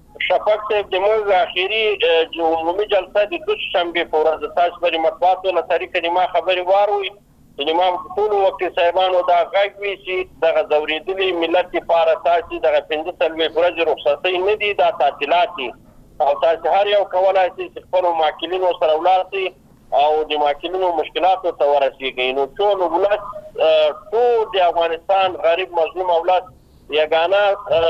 [SPEAKER 16] شفق صاحب د موږ اخري عمومي جلسه د دوشنبې په ورځ تاسو پرې مطبوعاتو له طریقې د ما خبرې واروي چې ما ټول وکیل صاحبانو دا غږ وي چې دغه ځورېدلي ملت لپاره تاسو دغه پنځه څلوېښت ورځې رخصتۍ نه دي دا تعطیلات دي او تاسو هر یو کولای شئ چې خپلو ماکلینو سره ولاړ شئ او د ماکلینو مشکلاتو ته ورسېږئ نو ټول ولس ټول د افغانستان غریب مظلوم اولاد یګانه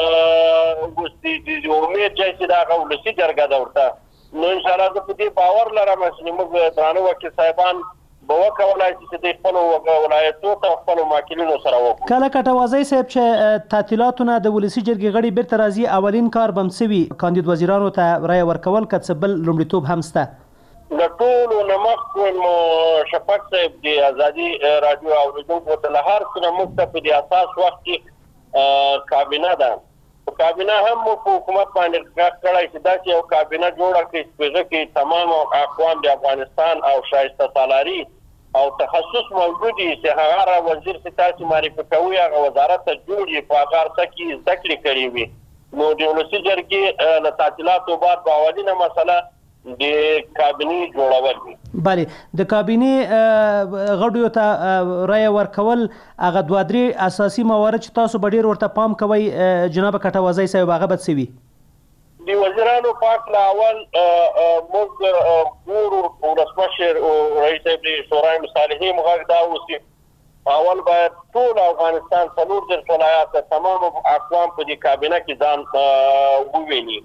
[SPEAKER 16] د امید ځای چې د هغه ولسي جرګه ده ورته نو انشاءالله زه په دې باور لرم چې موږ درانه وکیل صاحبان به وکولای شي چې د خپلو ولایتو ته خپلو ماکلینو سره وکړو.
[SPEAKER 12] کله کټوازی صاحب چې تعطیلاتونه د ولسي جرګې غړي بیرته راځي اولین کار به هم څه وي کاندید وزیرانو ته رایه ورکول که څه بل لومړیتوب هم شته؟
[SPEAKER 16] د ټولو نه مخکې مو شفق صاحب د ازادي راډیو اورېدونکو ته له هر څه نه موږ ته په دې اساس وخت کې کابینه ده کابینه هم مو په حکومت باندې غږ کړی چې داسې یو کابینه جوړه کړي چې په هغه کې تمام اقوام د افغانستان او شایسته سالاري او تخصص موجود دي چې هغه وزیر چې تاسو معرفي کوي هغه وزارت ته جوړي په هغه څه کې زده کړې کړې وي نو د ولسي جرګې له تعطیلاتو بعد به اولینه مسله د کابینې جوړول وي.
[SPEAKER 12] بله د کابینې غړیو ته رایه ورکول هغه دوه درې اساسي موارد چې تاسو به ډېر ورته پام کوئ جناب کټوازی صاحب هغه به څه وي؟
[SPEAKER 16] د وزیرانو پاک له اول موږ ګورو ولسمشر رئیس صاحب د شورای مصالحې مو غږ دا اوسي اول باید ټول افغانستان څلور دېرش ولایات تمام اقوام په دې کابینه کې ځان وویني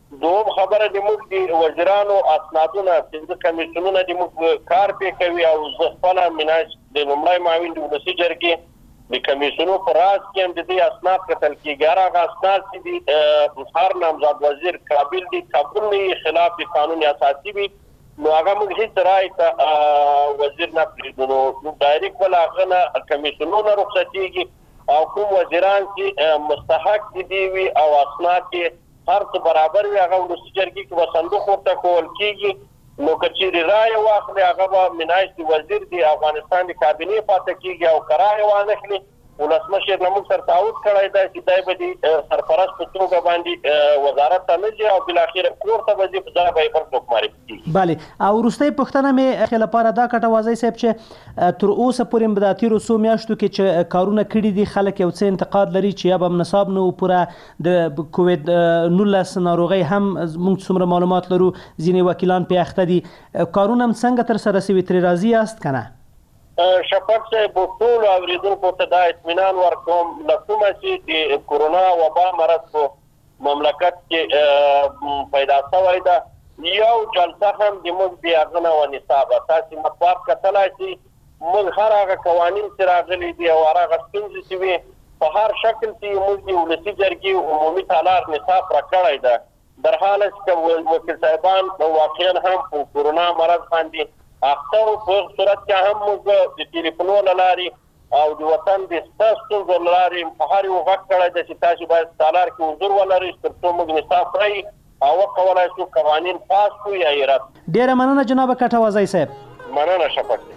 [SPEAKER 16] دوم خبره د موږ د وزیرانو اسنادونه د کمیسیونونو د موږ کار پې کوي او زه خپل مناج د لومړی معاون د ولسي جرګې د کمیسیونو پر راس کې هم د دې اسناد کتل کېږي هغه اسناد چې د هر نامزد وزیر قابل دي قبول نه خلاف د قانون اساسي وي نو هغه موږ هیڅ رائے ته وزیر نه پریږدو نو ډایرکټ ولا هغه کمیسیونونه رخصتېږي او کوم وزیران چې مستحق دي وي او اسناد کې هر څه برابر وي هغه ولسي جرګې کې به صندوق ورته کول کېږي نو کچېرې رائے واخلي هغه به مناج وزیر دی افغانستان د کابینې پاتې کېږي او که رائے وانخلي ولسمشر له موږ سره تعهد کړی دی چې دی به د سرپرست په توګه باندې وزارت ته نه ځي او بالاخره کور ته به ځي په ځای به یې بل څوک معرفي کېږي.
[SPEAKER 12] بله او وروستۍ پوښتنه مې ښې لپاره دا کټه واضح صاحب چې تر اوسه پورې په دا تېرو څو میاشتو کې چې کارونه کړي دي خلک یو څه انتقاد لري چې یا به نصاب نه و پوره د کووید نولس ناروغۍ هم موږ څومره معلومات لرو ځینې وکیلان پې اخته دي کارونه هم څنګه ترسره شوي ترې راضي یاست که نه؟
[SPEAKER 16] شفاق صاحب ټول اوریدونکو ته دا اطمینان ورکوم له کومه چې د کورونا وبا مرض په مملکت کې پیدا شوی ده یو جلسه هم د موږ بې هغه نه ونصابه تاسې مطبوعات کتلی شئ موږ هر هغه قوانین چې راغلي دي او هر هغه ستونزې چې وي په هر شکل چې موږ د ولسي جرګې عمومي تالار نصاب راکړی ده در حاله چې وکیل صاحبان واقعا هم په کورونا مرض باندې اخته په صورت کې هم موږ د ټلیفونونو له لارې او د وطن د ستاسو ستونزو له لارې په هر یو غږ کړی ده چې تاسو باید تالار کې حضور ولرئ تر څو موږ نصاب کړئ او وکولای شو قوانین پاس کړو یا یې رد.
[SPEAKER 12] ډېره مننه جناب کټوازی صاحب.
[SPEAKER 16] مننه شفق.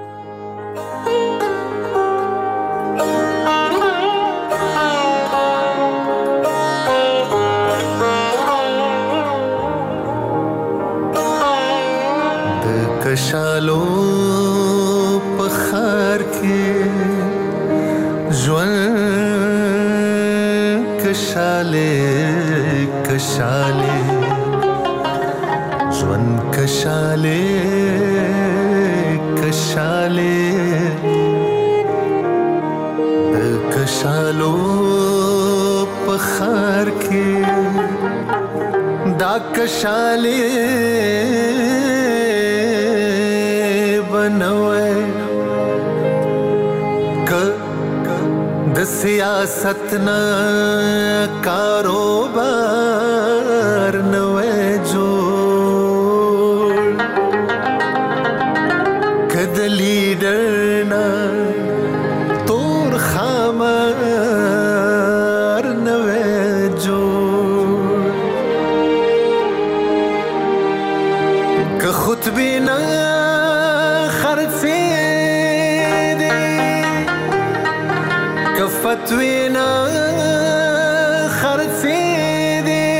[SPEAKER 1] کشالو پخار کې ژوند کشاله کشاله ژوند کشاله کشاله د کشالو پخار کې دا کشاله د سیاست نه کاروبار نوې جوړ کد لیډر نه تور خامار نوې جوړ که خطبه نه فتوینا خرڅې دي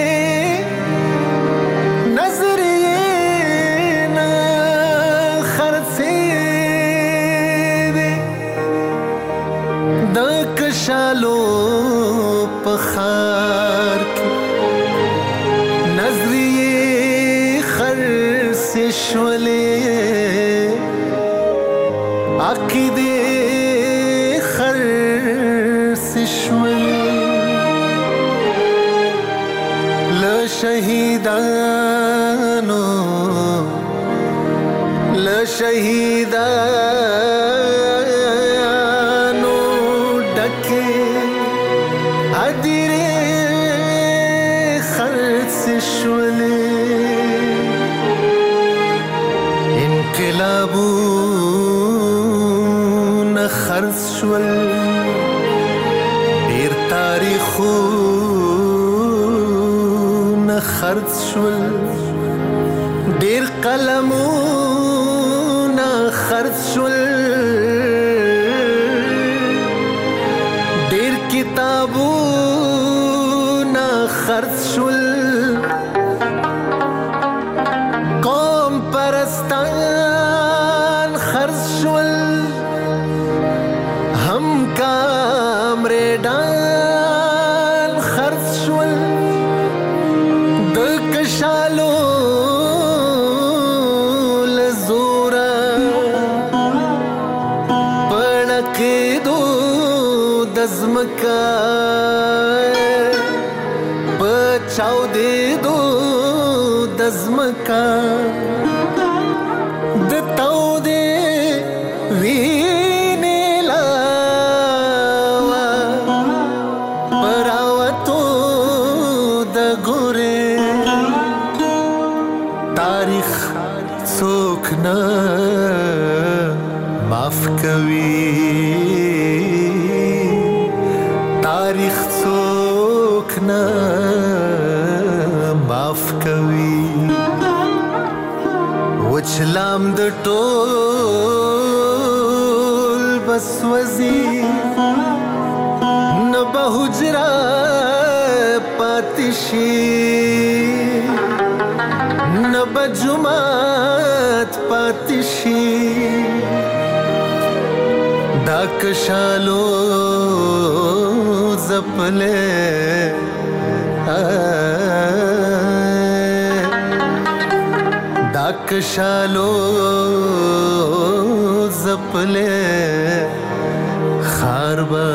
[SPEAKER 1] نظریې نه خرڅې دي د کشالو په خار کې نظریې خرڅې شولې عقیدې شهیدانو ل شهیدانو ډکه ادیره خرڅ شولې انقلابونه خرڅ شول ډیر تاریخو خرڅ شول ډیر قلمونه خرڅ شول ډیر کتابونه خرڅ شول قوم پرستان خرڅ شول هم کامریډان خرڅ شول کشالو لزورا پړکې دو دزمکا چاودېدو د ځمکه د تودې وینې لاوه په راوتو د ګورې تاریخ څوک نه معاف کوي تاریخ څوک نه معاف کوي وچلام د ټول بس وزي نه به حجره پاتې شي نه به جومات پاتې شي دا کشالو زپلې دا کشالو زپلې خار به